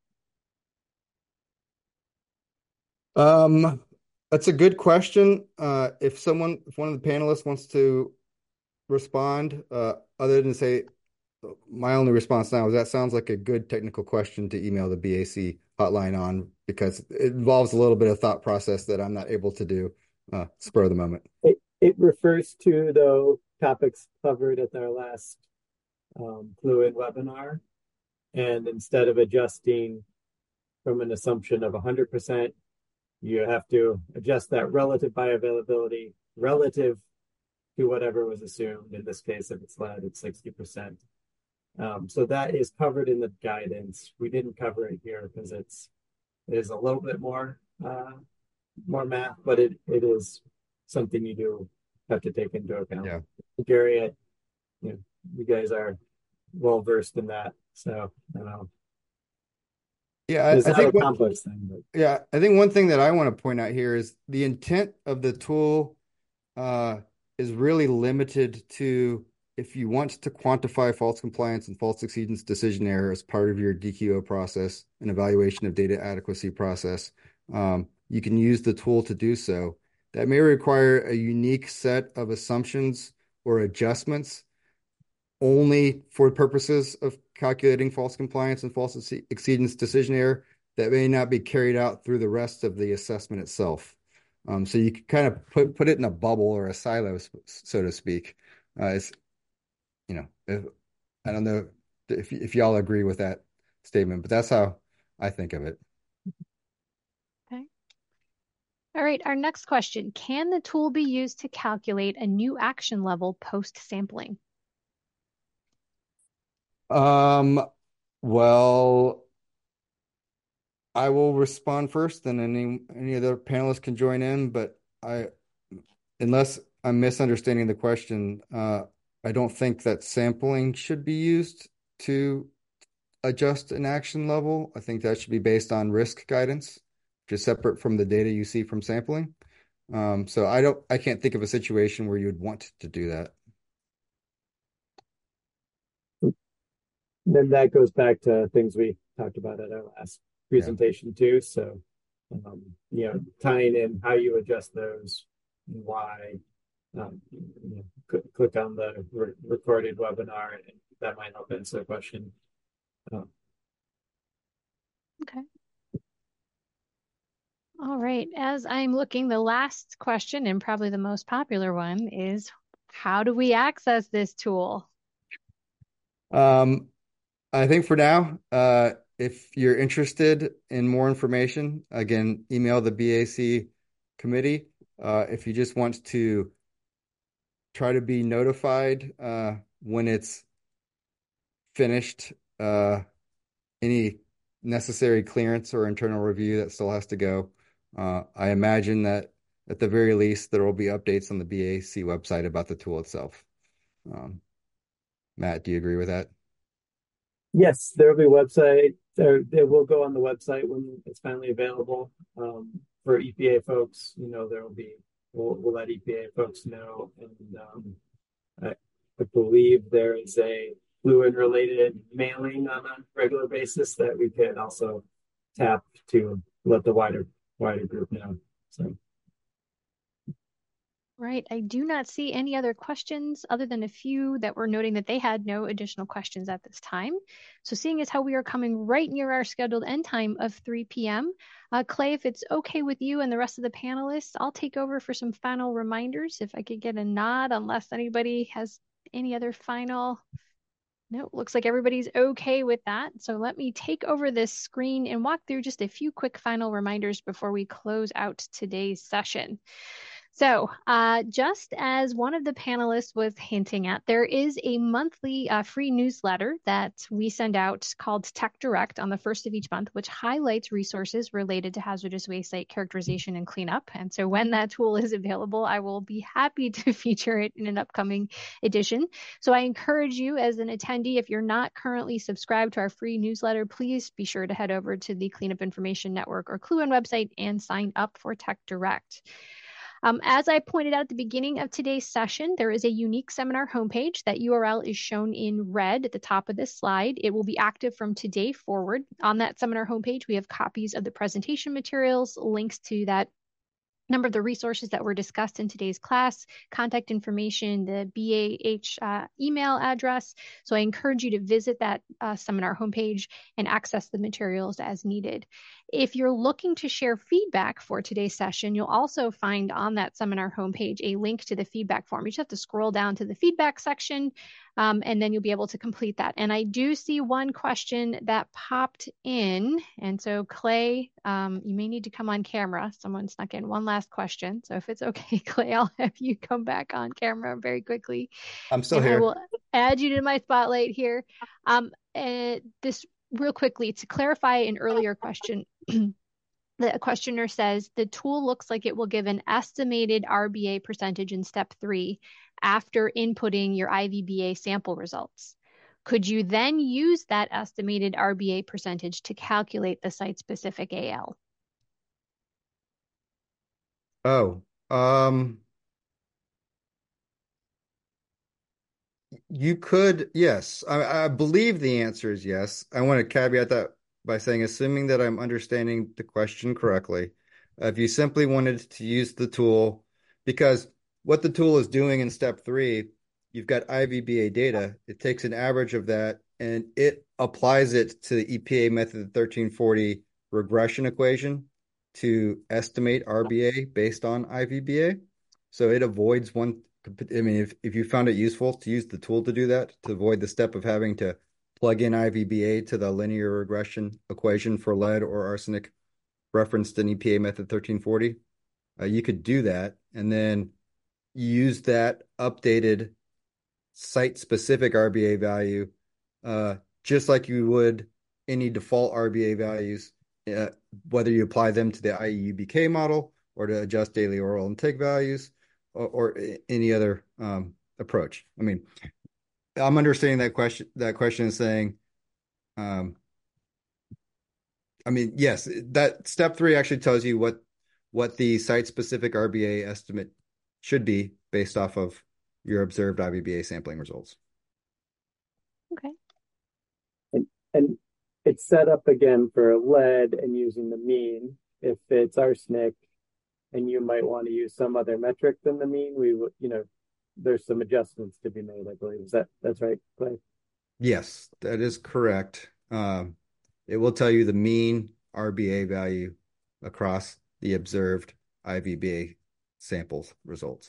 Um, that's a good question. Uh, if someone, if one of the panelists wants to respond, uh, other than say, my only response now is that sounds like a good technical question to email the B A C hotline on, because it involves a little bit of thought process that I'm not able to do uh, spur of the moment. It, it refers to, though, topics covered at our last um, Fluid webinar. And instead of adjusting from an assumption of one hundred percent, you have to adjust that relative bioavailability relative to whatever was assumed. In this case, if it's lead, it's sixty percent. Um, so that is covered in the guidance. We didn't cover it here because it's it is a little bit more uh, more math, but it it is something you do have to take into account. Yeah. Gary, I, you know, you guys are well versed in that. So, you know, Yeah, it's I, I not a think what complex thing, but yeah, I think one thing that I want to point out here is the intent of the tool uh, is really limited to if you want to quantify false compliance and false exceedance decision error as part of your D Q O process and evaluation of data adequacy process, um, you can use the tool to do so. That may require a unique set of assumptions or adjustments only for purposes of calculating false compliance and false exceedance decision error that may not be carried out through the rest of the assessment itself. Um, so you can kind of put put it in a bubble or a silo, so to speak. Uh, it's, you know, if, I don't know if if y'all agree with that statement, but that's how I think of it. Okay. All right, our next question. Can the tool be used to calculate a new action level post-sampling? Um, well, I will respond first, and any any other panelists can join in. But I, unless I'm misunderstanding the question, uh, I don't think that sampling should be used to adjust an action level. I think that should be based on risk guidance, just separate from the data you see from sampling. Um, so I don't, I can't think of a situation where you would want to do that. then that goes back to things we talked about at our last Yeah. presentation too. So, um, you know, tying in how you adjust those, and why. Um, you know, click, click on the re- recorded webinar, and that might help answer the question. Um, Okay. All right. As I'm looking, the last question and probably the most popular one is, how do we access this tool? Um, I think for now, uh, if you're interested in more information, again, email the B A C committee. Uh, if you just want to try to be notified uh, when it's finished, uh, any necessary clearance or internal review that still has to go. Uh, I imagine that at the very least, there will be updates on the B A C website about the tool itself. Um, Matt, do you agree with that? yes, there will be a website. There, it will go on the website when it's finally available. Um, for E P A folks, you know, there will be. We'll, we'll let E P A folks know, and um, I, I believe there is a fluid related mailing on a regular basis that we could also tap to let the wider wider group know. So Right. I do not see any other questions other than a few that were noting that they had no additional questions at this time. So seeing as how we are coming right near our scheduled end time of three p m, uh, Clay, if it's okay with you and the rest of the panelists, I'll take over for some final reminders. If I could get a nod, unless anybody has any other final. No, looks like everybody's okay with that. So let me take over this screen and walk through just a few quick final reminders before we close out today's session. So, uh, just as one of the panelists was hinting at, there is a monthly uh, free newsletter that we send out called Tech Direct on the first of each month, which highlights resources related to hazardous waste site characterization and cleanup. And so when that tool is available, I will be happy to feature it in an upcoming edition. So I encourage you as an attendee, if you're not currently subscribed to our free newsletter, please be sure to head over to the Cleanup Information Network or Cluen website and sign up for Tech Direct. Um, as I pointed out at the beginning of today's session, there is a unique seminar homepage. That U R L is shown in red at the top of this slide. It will be active from today forward. On that seminar homepage, we have copies of the presentation materials, links to that number of the resources that were discussed in today's class, contact information, the B A H uh, email address. So I encourage you to visit that uh, seminar homepage and access the materials as needed. If you're looking to share feedback for today's session, you'll also find on that seminar homepage a link to the feedback form. You just have to scroll down to the feedback section, um, and then you'll be able to complete that. And I do see one question that popped in. And so Clay, um, you may need to come on camera. Someone snuck in one last question. So if it's okay, Clay, I'll have you come back on camera very quickly. I'm still and here. I will add you to my spotlight here. Um, and this real quickly to clarify an earlier question. The questioner says the tool looks like it will give an estimated R B A percentage in step three after inputting your I V B A sample results. Could you then use that estimated R B A percentage to calculate the site-specific A L? Oh, um, you could, yes. I, I believe the answer is yes. I want to caveat that by saying, assuming that I'm understanding the question correctly, uh, if you simply wanted to use the tool, because what the tool is doing in step three, you've got I V B A data, it takes an average of that and it applies it to the E P A method thirteen forty regression equation to estimate R B A based on I V B A. So it avoids one. I mean, if, if you found it useful to use the tool to do that, to avoid the step of having to plug in I V B A to the linear regression equation for lead or arsenic referenced in E P A method thirteen forty, uh, you could do that and then use that updated site-specific R B A value, uh, just like you would any default R B A values, uh, whether you apply them to the I E U B K model or to adjust daily oral intake values or, or any other um, approach. I mean, I'm understanding that question. That question is saying, um, I mean, yes, that step three actually tells you what what the site-specific R B A estimate should be based off of your observed I V B A sampling results. Okay. And, and it's set up again for lead and using the mean. If it's arsenic and you might want to use some other metric than the mean, we would, you know, there's some adjustments to be made, I believe. Is that, that's right, Clay? Yes, that is correct. Um, it will tell you the mean R B A value across the observed I V B A samples results.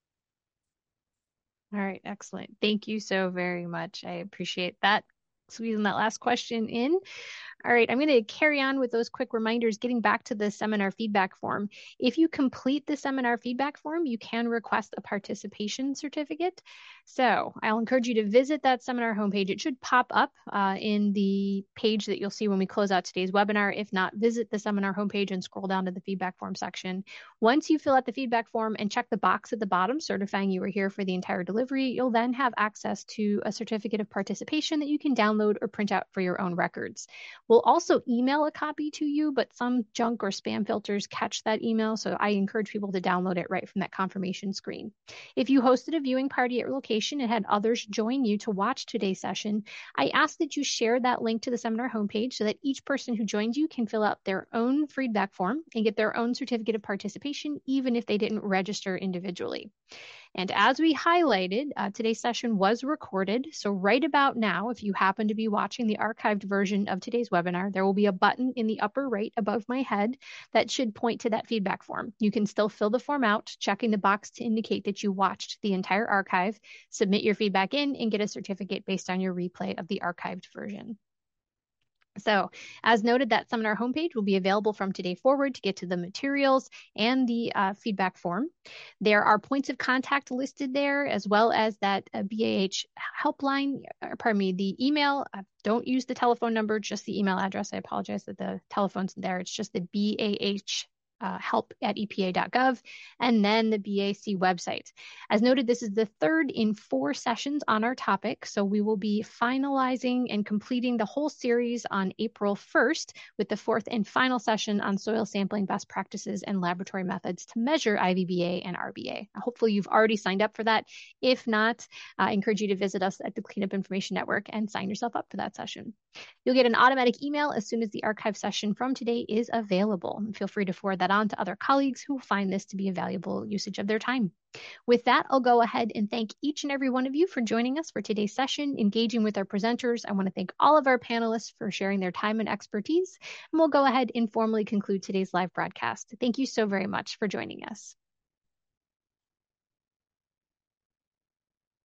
All right, excellent. Thank you so very much. I appreciate that. Squeezing that last question in. All right, I'm going to carry on with those quick reminders, getting back to the seminar feedback form. If you complete the seminar feedback form, you can request a participation certificate. So I'll encourage you to visit that seminar homepage. It should pop up uh, in the page that you'll see when we close out today's webinar. If not, visit the seminar homepage and scroll down to the feedback form section. Once you fill out the feedback form and check the box at the bottom, certifying you were here for the entire delivery, you'll then have access to a certificate of participation that you can download or print out for your own records. We'll also email a copy to you, but some junk or spam filters catch that email, so I encourage people to download it right from that confirmation screen. If you hosted a viewing party at your location and had others join you to watch today's session, I ask that you share that link to the seminar homepage so that each person who joins you can fill out their own feedback form and get their own certificate of participation, even if they didn't register individually. And as we highlighted, uh, today's session was recorded. So right about now, if you happen to be watching the archived version of today's webinar, there will be a button in the upper right above my head that should point to that feedback form. You can still fill the form out, checking the box to indicate that you watched the entire archive, submit your feedback in, and get a certificate based on your replay of the archived version. So as noted, that seminar homepage will be available from today forward to get to the materials and the uh, feedback form. There are points of contact listed there, as well as that uh, B A H helpline, or pardon me, the email. Uh, don't use the telephone number, just the email address. I apologize that the telephone's there. It's just the B A H Uh, help at E P A dot gov, and then the B A C website. As noted, this is the third in four sessions on our topic, so we will be finalizing and completing the whole series on April first with the fourth and final session on soil sampling best practices and laboratory methods to measure I V B A and R B A. Hopefully you've already signed up for that. If not, I encourage you to visit us at the Cleanup Information Network and sign yourself up for that session. You'll get an automatic email as soon as the archive session from today is available. And feel free to forward that on to other colleagues who find this to be a valuable usage of their time. With that, I'll go ahead and thank each and every one of you for joining us for today's session, engaging with our presenters. I want to thank all of our panelists for sharing their time and expertise, and we'll go ahead and formally conclude today's live broadcast. Thank you so very much for joining us.